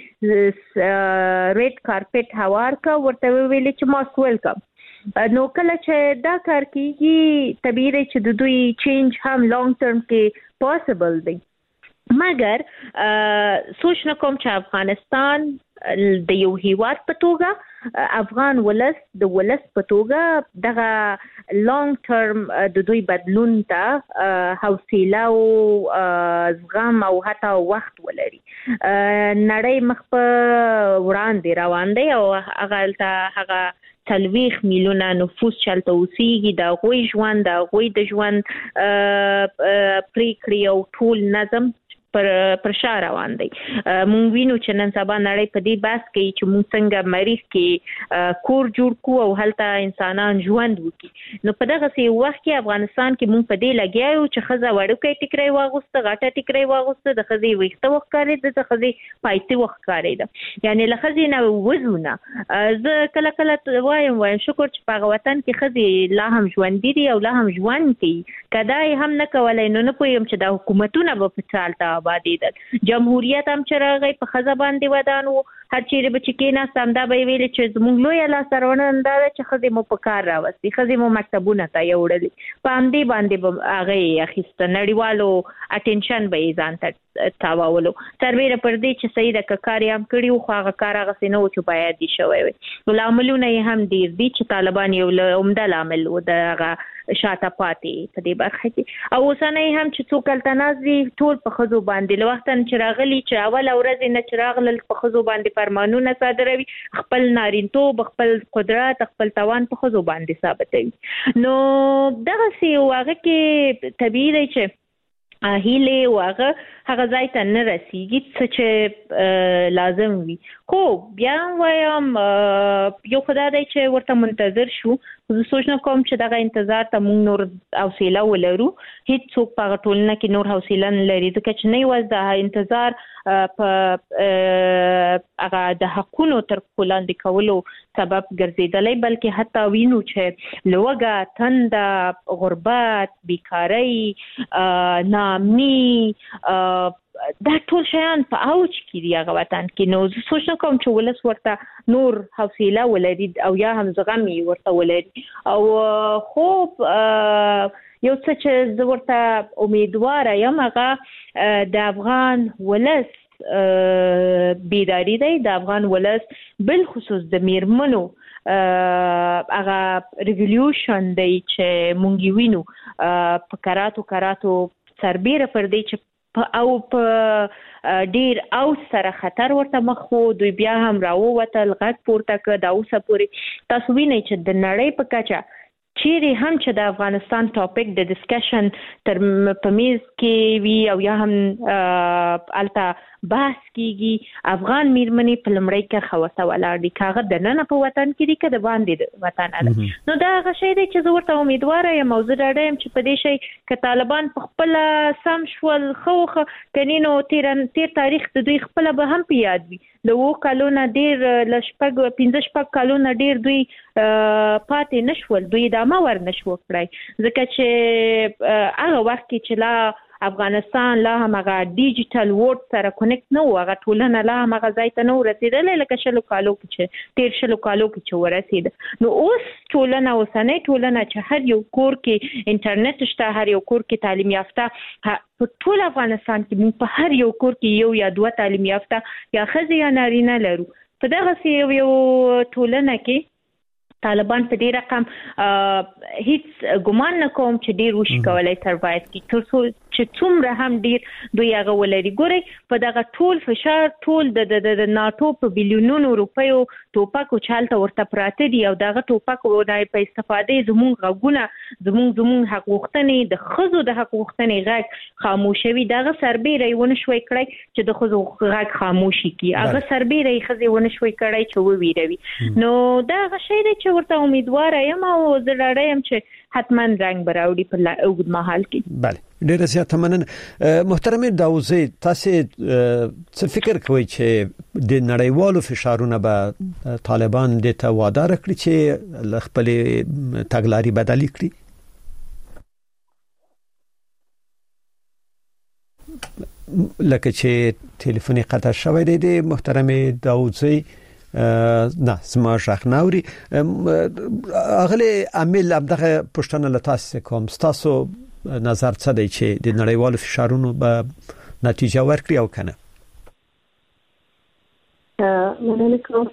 ریډ کارپټ هوار کا ورته ویلې چې ماست ویلکم نو کله چې دا کار کیږي طبیعي چې د دوی چینج هم لانګ ټرم کې پوسیبل دی مګر سوچ نه کوم چې افغانستان د یو هیواد په توګه افغان ولس د ولس په توګه دغه لانګ ټرم د دوی بدلون ته حوصله او زغم او حتی وخت ولري نړۍ مخ په وړاندې روان دی او هغه ته هغه تلويخ میلیونه نفوس چلته اوسېږي د غوي ژوند د غوي د ژوند پریکړې او ټول نظم پر پر شا روان دی مونږ وینو چې نن سبا نړۍ په دې بحث کې چې مونږ څنګه مریخ کې کور جوړ کو او هلته انسانان ژوند وکړي نو په دغه سي وخت کې افغانستان کې مونږ په دې لګیاو چې خزه وړوکې ټیکري واغوسته غټه ټیکري واغوسته د خزي وخته وخت کاری د خزي پایتي وخت کاری ده یعنی لخزي نه وزونه زه کله کله وایم وایم شکر چې په وطن کې خزي لا هم ژوند دي او لا هم ژوند کوي کداي هم نه کولای نو نه پویم چې د حکومتونو په چالتہ آبادیدل جمهوریت هم چې راغی په خزه باندې ودانو هر چیرې به چې کې نه سم دا به ویل چې زموږ لوی لا سرونه انداز چې خزه مو په کار راوستي خزه مو مکتبونه ته یوړل په ام دې باندې هغه اخیست نړیوالو اټینشن به ځان ته تاوولو سربېره پر دې چې صحیح د کار هم کړیو خو هغه کار هغه سينو چې باید دي شوی وي ولاملونه هم ډیر دي چې طالبان یو عمده عامل و دغه شاته پاتې په دې برخه کې او اوسنۍ هم چې څوک التنازي ټول په خزو باندې لوختن چې راغلي چې اول ورځ نه چې راغلل په خزو باندې فرمانونه صادروي خپل نارینتوب خپل قدرت خپل توان په خزو باندې ثابتوي نو دغه سی واغه کې طبيعي دی چې هیله واغه هغه ځای ته نه رسیږي چې لازم وي خو بیا وایم یو خدای دی چې ورته منتظر شو زه سوچ نه کوم چې دغه انتظار ته مونږ نور حوصله ولرو هیڅ څوک په ټولنه کې نور حوصله نه لري ځکه چې نه وځ د انتظار په هغه د حقونو تر وړاندې کولو سبب ګرځیدلی بلکې حتی وینو چې لوګه تند غربت بیکاری نامي دا ټول شیان په اوج کې دی هغه وطن کې نو سوچ نه کوم چې ولس ورته نور حوصله ولري او یا هم زغم ورته ولري او خوب یو څه چې زه ورته امیدواره یم هغه د افغان ولس بیداری دی د افغان ولس بل خصوص د میرمنو هغه ریولیوشن دی چې مونږ وینو په کراتو کراتو سربېره پر دی چې او په ډیر او سره خطر ورته مخ وو دوی بیا هم راووتل غږ پورته کړ دا اوسه پورې تاسو وینئ چې د نړۍ په کچه چیرې هم چې د افغانستان ټاپک د ډسکشن تر په میز کې وی او یا هم الته بحث کیږي افغان میرمنې په لمړی کې خوسته ولاړ دي کاغه د نن په وطن کې دي که د باندې وطن اله نو دا هغه شی دی چې زه ورته امیدواره یم او زه ډاډه یم چې په دې شی که طالبان په خپل سم شول خوخه کنينو تیر تیر تاریخ د دوی خپل به هم په یاد وي د وو کالونه ډیر لشپګ پنځه شپږ کالونه ډیر دوی پاتې نشول دوی دا ما ور نشو کړای ځکه چې هغه وخت کې چې لا افغانستان لا هم هغه ډیجیټل ورډ سره کنیکټ نه و هغه ټولنه لا هم هغه ځای ته نه ورسېدلې لکه شلو کالو کې چې تیر شلو کالو کې چې ورسېد نو اوس ټولنه اوسنۍ ټولنه چې هر یو کور کې انټرنیټ شته هر یو کور کې تعلیم یافته په ټول افغانستان کې موږ په هر یو کور کې یو یا دوه تعلیم یافته یا ښځې یا نارینه لرو په دغسې یو یو ټولنه کې طالبان په دې رقم هیڅ ګمان نه کوم چې ډیر وشي کولای سروایو کی تر څو چې څومره هم ډیر دوی هغه ولري. ګوري په دغه ټول فشار ټول د د ناتو په بلیونونو روپیو ټوپکو چالت ورته پراته دي او دغه ټوپکو د په استفاده زموږ غوونه زموږ زموږ حق غوښتنې د خزو د حق غوښتنې غږ خاموشوي. دغه سربېره ونه شوي کړی چې د خزو غږ خاموشي کی هغه سربېره خزي ونه شوي کړی چې وویروي. نو دا شی دی چې ورته امیدوار یم او زه ډاډه یم چې حتما رنګ براوړي په اوږد مهال کې. بله ډیره زیاته مننه. محترم داوزی تاسو څه فکر کوئ چې د نړیوالو فشارونو به طالبان د ته وعده راکړي چې خپل تګلاري بدلی کړي؟ لکه چې ټلیفوني قطع شوی دی د محترم داوزی نه سما شخ نوري اغلی عامل ابدغه پښتنه لتاسو کوم تاسو نظر څه دی چې د نړیوالو فشارونو به نتیجه ورکړي او کنه؟ مننه کوم.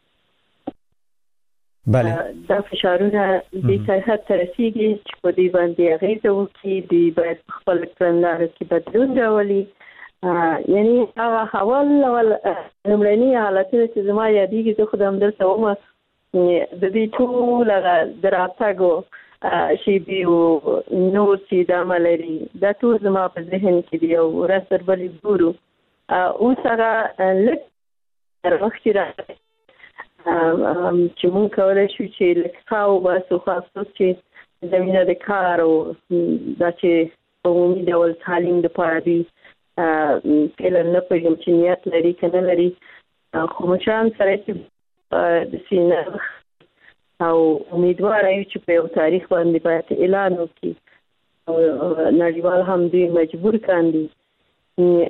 بله دا فشارونه د سیاست ترسيږي چې په دې باندې اغیزه وکړي دی باید خپل کړنلارو کې بدلون راولي. یعنی هغه حوال اول لمړنی حالتونه چې زما یادېږي زه خو د همدلته ومه د دې ټول دراتګو شي بیو نور چې د عملري دا ټول زما په ذهن کې دی او راسر بلې ګورو اوس هغه لږ مخکې راځي چې مونږ کولای شو چې لکاو باسو خاصو چې زمينه د کار او دا چې په عمومي ډول تعلیم د پاره دی کله نه پېږم چې نیت لري کنه لري خو مشان سره چې د سینه او امیدوار یو چې په یو تاریخ باندې باید اعلان وکړي او نړیوال هم دوی مجبور کاندي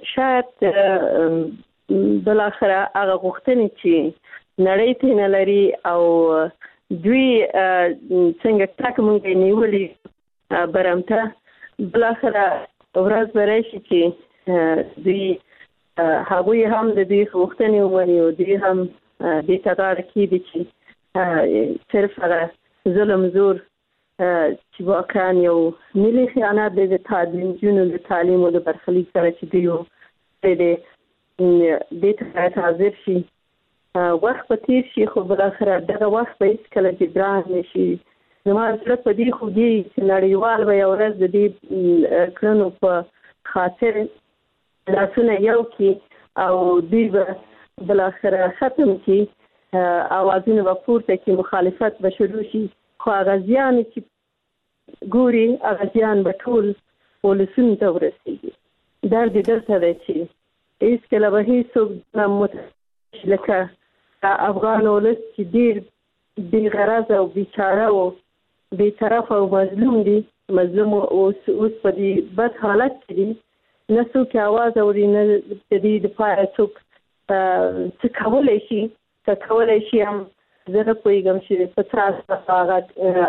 شاید بل اخر هغه غوښتنې چې نړۍ ته نه لري او دوی څنګه تک مونږ نیولې برمته بل اخر ورځ برشي چې دوی هغه هم د دې غوښتنې ومني او دوی هم د تغیر کې دي چې صرف هغه ظلم زور چې واقعا یو ملي خیانت د تعلیم جنو د تعلیم او د برخلیک سره چې دی د دې ته حاضر شي وخت په تیر شي خو بل اخر دغه وخت به هیڅ کله جبران نشي. زما زړه په دې خو دی چې نړیوال به یو ورځ د دې کړنو په خاطر لاسونه یو کې او دوی به بل اخر ختم کې اوازونه به پورته کې مخالفت به شروع شي خو غزيان چې ګوري غزيان به ټول ولسونو ته ورسیږي. درد درته دی چې هیڅ کله به هیڅوک نه مت لکه افغان ولس چې ډیر بی غرض او بیچاره او بی طرف او مظلوم دي مظلوم او اوس په دې بد حالت کې دي نه څوک आवाज اوري نه د دې د پاره څوک څه کولای شي څه کولای شي هم زه نه پوهیږم چې په تاسو هغه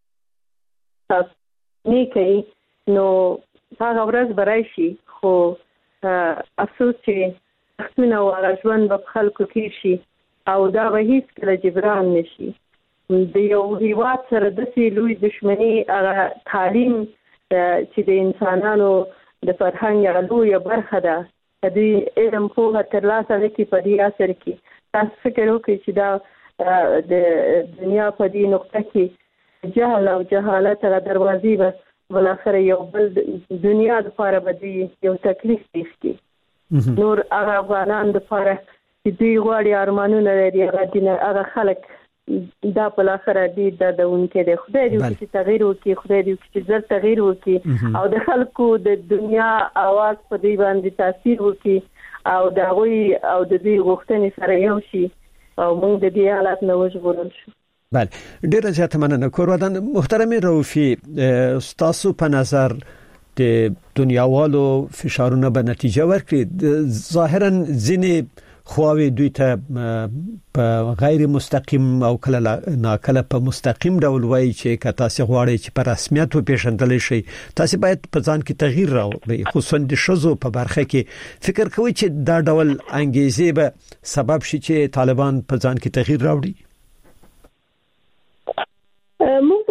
تاسو نه کوي نو هغه ورځ برای شي خو افسوس چې څنګه هغه ژوند په خلکو کې شي او دا به هیڅ کله جبران نشي. د یو هیواد سره د سي لوی دښمنی هغه تعلیم چې د انسانانو د فرهنګ هغه لویه برخه ده د دې علم په ترلاسه کې په دې اثر کې تاسو فکر وکړئ چې دا د دنیا په دې نقطه کې جهل او جهالت هغه دروازې به بل اخر یو بل دنیا د لپاره به دې یو تکلیف پیښ کړي. نور هغه افغانان د لپاره چې دوی غواړي ارمانونه لري هغه دین هغه خلک دا په اخر دې د دونکو د خدای دې چې تغییر وکړي خدای دې چې زر تغییر وکړي او د خلکو د دنیا आवाज په دې باندې تاثیر وکړي او دا غوي او د دې غوښتنې سره یو شي او موږ د دې حالت نه وژغورل شو. بله ډیره زیاته مننه. کورودان محترم روفي تاسو په نظر د دنیاوالو فشارونه به نتیجه ورکړي ظاهرا ځینې خواوی دوی ته په غیر مستقیم او کله ناکله په مستقیم ډول وایي چې که تاسو غواړئ چې په رسمیت وپېژندل شي تاسو باید په ځان کې تغییر راوړئ خصوصا د ښځو په برخه کې فکر کوئ چې دا ډول انګیزې به سبب شي چې طالبان په ځان کې تغییر راوړي؟ موږ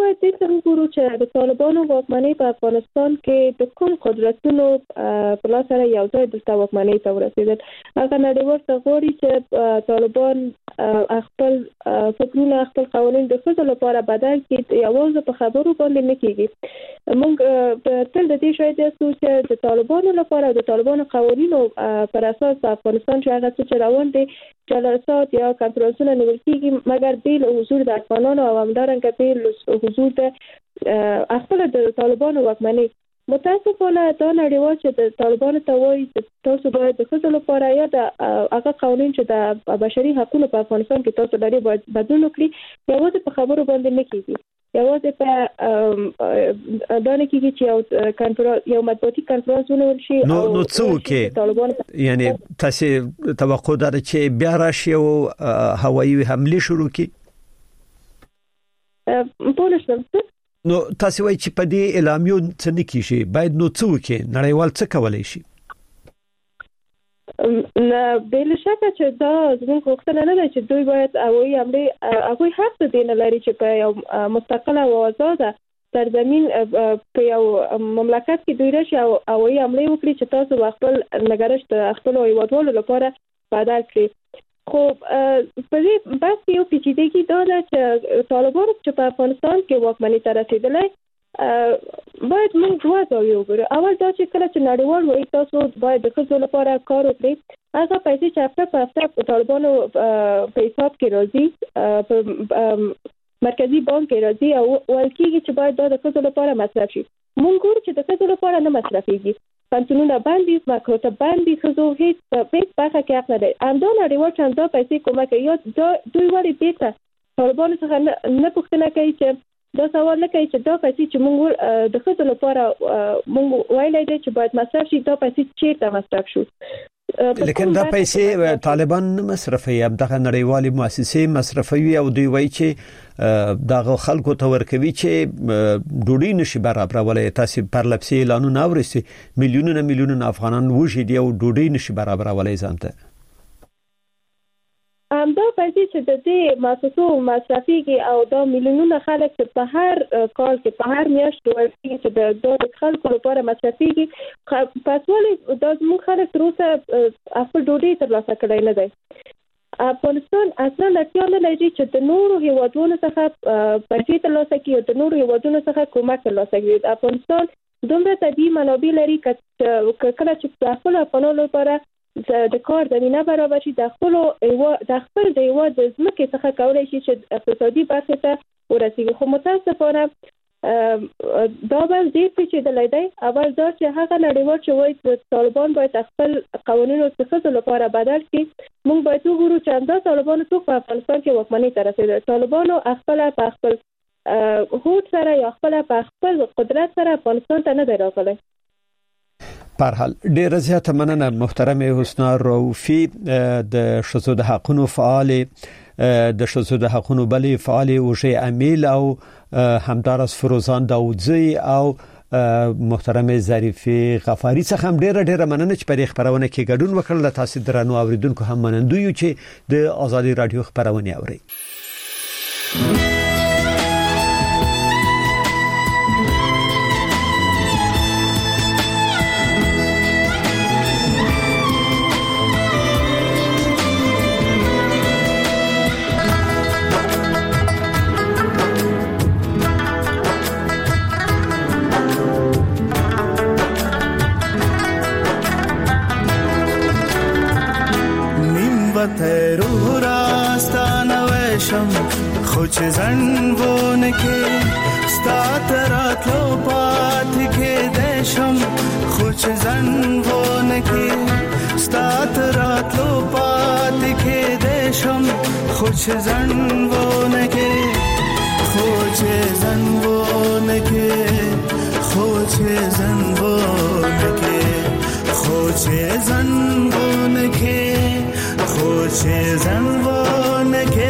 باید دې څنګه ګورو چې د طالبانو واکمنۍ په افغانستان کې د کوم قدرتونو په لاس سره یو ځای د واکمنۍ ته ورسېدل. هغه نړیوال ته غواړي چې طالبان خپل فکرونه خپل قوانين د ښځو لپاره بدل کړي، یوازې په خبرو باندې نه کېږي. موږ تل د دې شاهد یاستو چې د طالبانو لپاره د طالبانو قوانینو پر اساس په افغانستان کې هغه څه روان دي، جلسات یا کنفرانسونه نیول کېږي، مګر بیل حضور د افغانانو او همدارنګه بیل حضور د خپل د طالبانو واکمنۍ. متاسفانه دا نړیوال چې د طالبانو ته وایي چې تاسو باید د ښځو لپاره یا د هغه قوانین چې د بشري حقوقو په افغانستان کې تاسو لري باید بدلون وکړي، یوازې په خبرو باندې نه کېږي. یوازې په دا نه کېږي چې یو کنفرانس یو مطبوعاتي کنفرانس ونیول شي. نو نو څه وکړي؟ یعنی تاسو توقع لرئ چې بیا راشي او هوایي حمله شروع کړي؟ په نشم نو تاسو وایي چې په دې اعلامیو څه نه کیږي، باید نو څه وکړي؟ نړیوال څه کولای شي؟ نه بل شکه چې دا زموږ غوښتنه نه ده چې دوی باید هوایي حمله هغوی حق دي نه لري چې په یو مستقله او آزاده سرزمین په یو مملکت کې دوی راشي او هوایي حمله وکړي چې تاسو خپل نگرش د خپل هیوادوالو لپاره بدل کړي. خو په دې بس یو پیچیدګي دا ده چې طالبان چې په افغانستان کې واکمنۍ ته رسیدلای باید موږ دوه ځایونه وګورو. اول دا چې کله چې نړیوال وایي تاسو باید د ښځو لپاره کار وکړئ، هغه پیسې چې هفته په هفته په طالبانو په حساب کې راځي، په مرکزي بانک کې راځي او ویل کېږي چې باید دا د ښځو لپاره مصرف شي. موږ ګورو چې د ښځو لپاره نه مصرفېږي، پنځونه باندې مکروته باندې خزو هیڅ هیڅ برخه کې حق نه لري. همدا نړیوال چې همدا پیسې کومه کوي، یا دوی ولې دې ته طالبانو څخه نه پوښتنه کوي چې دا سوال نه کوي چې دا پیسې چې موږ د ښځو لپاره موږ ویلای دي چې باید مصرف شي، دا پیسې چیرته مصرف شو؟ لیکن دا پیسې طالبان نه مصرفوي، دغه نړیوالې مؤسسې مصرفوي او دوی وایي چې دغه خلکو ته ورکوي چې ډوډۍ نشي برابرولای. تاسو پر لپسې اعلانونه اورئ میلیونونه میلیونونه افغانان وژي دي او ډوډۍ نشي برابرولای ځانته. همدا پیسې چې د دې مؤسسو مصرفيږي او دا میلیونونه خلک چې په هر کال کې په هر میاشت ورته چې د دوه خلکو لپاره مصرفيږي، پس ولې دا موږ خلک تر اوسه خپل ډوډۍ ترلاسه کړی نه دی. افغانستان اصلا لټیا نه لري چې د نورو هیوادونو څخه پیسې ترلاسه کړي او د نورو هیوادونو څخه کومک ترلاسه کړي. افغانستان دومره طبیعي منابع لري چې کله چې خپل افغانانو لپاره د کار زمينه برابر شي، د خپل د خپل د یو د ځمکې څخه کولای شي چې اقتصادي برخه ته ورسیږي. خو متاسفانه دا به ډېر پیچیدلی دی. اول دا چې هغه نړیوال چې وایي چې طالبان باید خپل قوانینو د ښځو لپاره بدل کړي، موږ باید وګورو چې همدا طالبانو څوک په افغانستان کې واکمنۍ ته رسېدل. طالبانو خپل په خپل هوډ سره یا خپل په خپل قدرت سره افغانستان ته نه دی راغلی. پر حال ډیر زیاته مننه محترم حسنا رؤفی، د ښځو د حقوقو فعال د ښځو د حقوقو بلې فعال او شی امیل او همدارس فروزان داودزی او محترم ظریفی غفاری څخه هم ډیره ډیره مننه چې په خبرونه کې ګډون وکړل. تاسو درنو اوریدونکو هم منندوی یو چې د ازادي رادیو خبرونه اوري. روح راستان وشم خوش زنبون که ستاترات لو پات که دشم خوش زنبون که ستاترات لو پات که دشم خوش زنبون که خوش زنبون که خوش زنبون که خوش زنبون که خوش زنبون که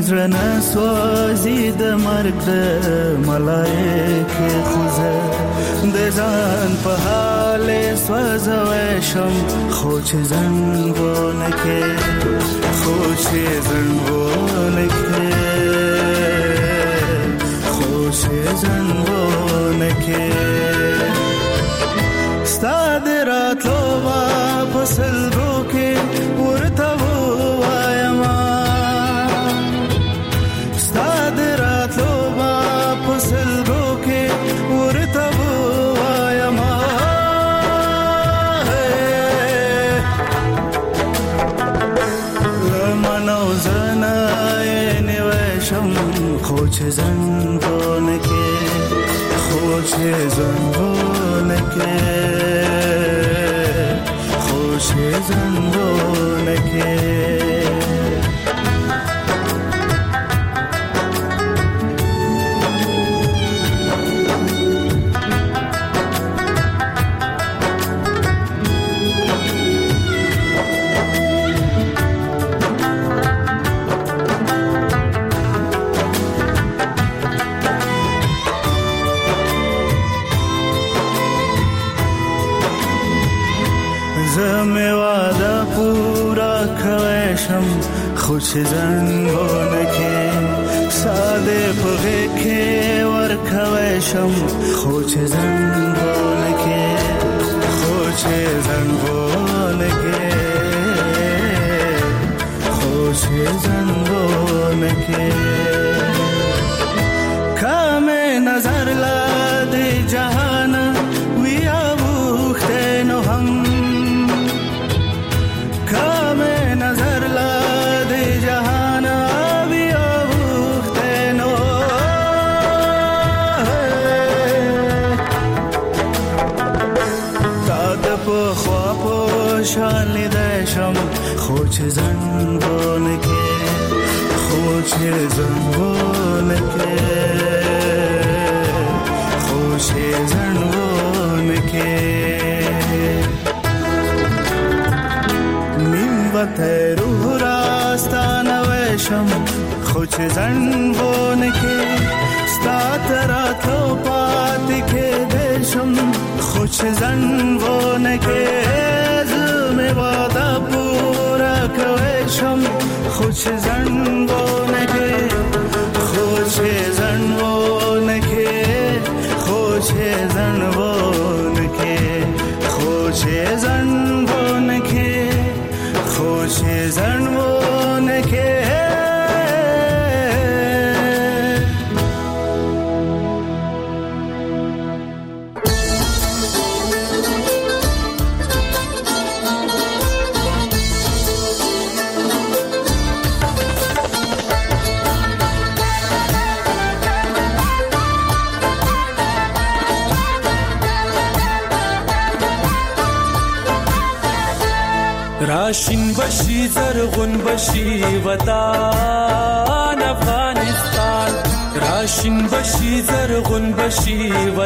زړه سوځي د مرګ د ملایکې خوځه د ځان په حال سوځوي شم خو چې زنګونه کې خو چې زنګونه کې خو چې زنګونه کې ستاد راتلو واپس لګو کې ورته وایم ستاد راتلو واپس لګو کې ورته وایم لمنو زنه نیوي شم خو چې زنګونه کې خو چې زنګونه کې خو چې زنګونه کې خو چې زنګونه کې ساده پغې کې ورکوي شم خو چې زنګونه کې خو چې زنګونه کې خو چې زنګونه کې کمه نظر لا دې جهان ویا وخته نو هم کمه نظر لا شان لیدشم خو چې زنګونه کې خو چې زنګونه کې خو چې زنګونه کې نیم وته روح راستانه وشم خو چې زنګونه کې ستاتراتو پات کې دشم خو چې زنګونه کې مې وعده پورا کوي شم خو چې زنګونه کې خو چې زنګونه کې خو چې زنګونه کې خو چې زنګونه کې خو چې زنګونه کې راشین بشی زرغون بشی وطن افغانستان راشین بشی زرغون بشی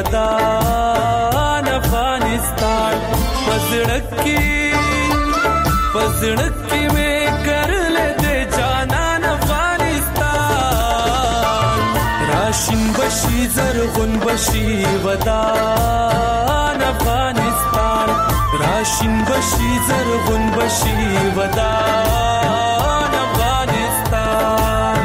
وطن افغانستان پزړکی پزړکی میں کر لے دے جانان افغانستان راشین بشی زرغون بشی وطن افغانستان راشین بشی زرغون بشی ودان افغانستان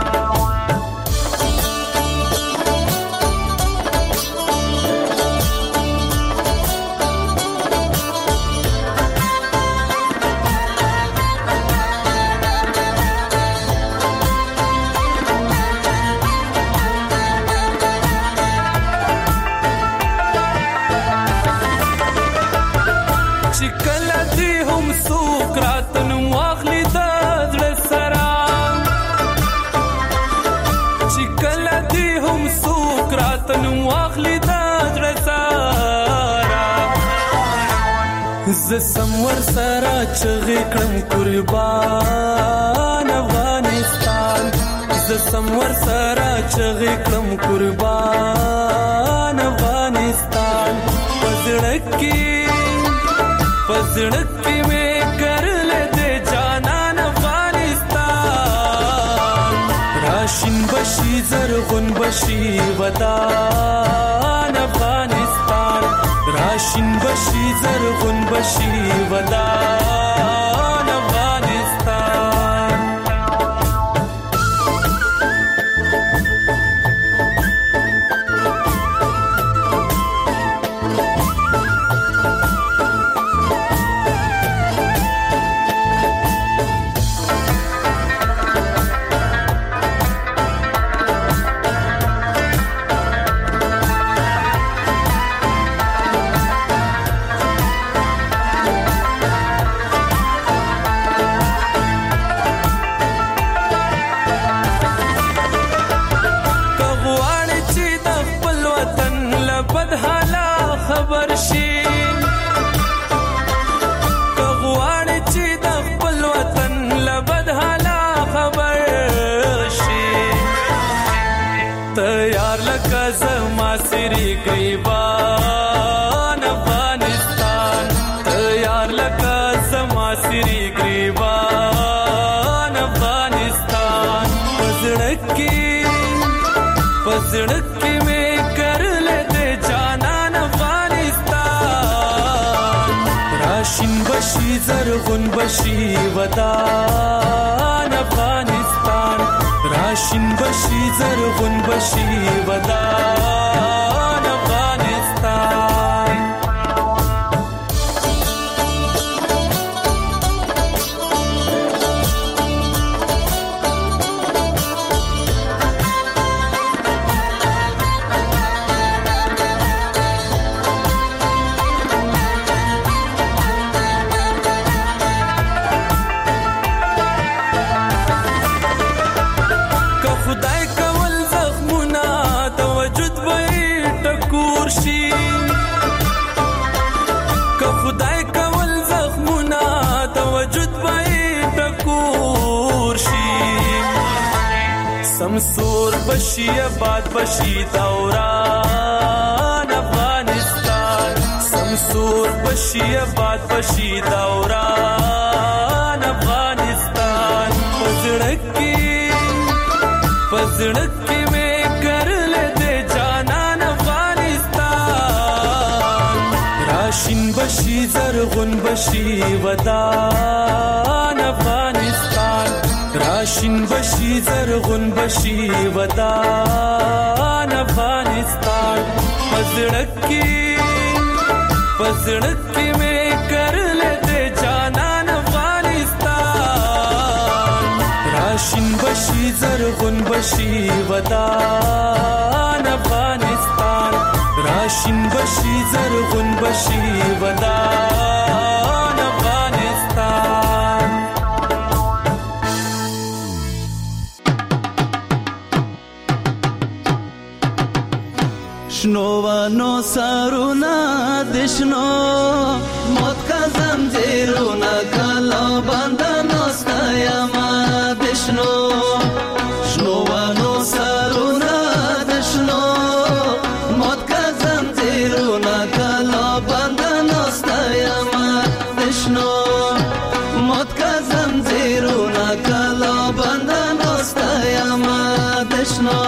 ز سمور سره چغې کړم قربان افغانستان ز سمور سره چغې کړم قربان افغانستان پزړکی پزړکی مې کړل دې جانان افغانستان بشي زرغون بشي ودان افغانستان راشین بشي زرغون بشي ودان افغانستان سری گریبان افغانستان تیار لکا زما سری گریبان افغانستان پزړکی پزړکی میں کر لے دے جانان افغانستان راشین بشی زرغون بشی ودان افغانستان راشین بشي زرغون بشي ودان افغانستان سمسور بشي آباد بشي دوران افغانستان سمسور بشي آباد بشي دوران افغانستان پزړکی پزړکی میں کر لے دے جانان افغانستان راشین بشي زرغون بشي ودان افغانستان راشین بشي زرغون بشي ودان افغانستان پزړکی پزړکی میں کر لے دے جانان افغانستان راشین بشي زرغون بشي ودان افغانستان راشین بشي زرغون بشي ودان افغانستان شنوانو سارونا دشنو موت کا زنجیرونا کلا بندنو ستایما دشنو شنوانو سارونا دشنو موت کا زنجیرونا کلا بندنو ستایما دشنو موت کا زنجیرونا کلا بندنو ستایما دشنو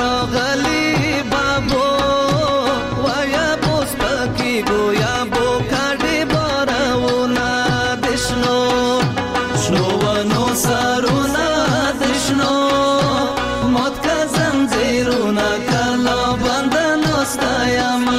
راغلی بابو ویا بوس پکی گویا بو کاډي بارونه دشنو شنو ونو سرونه دشنو موت کا زنجیرونه کلا بند نستایم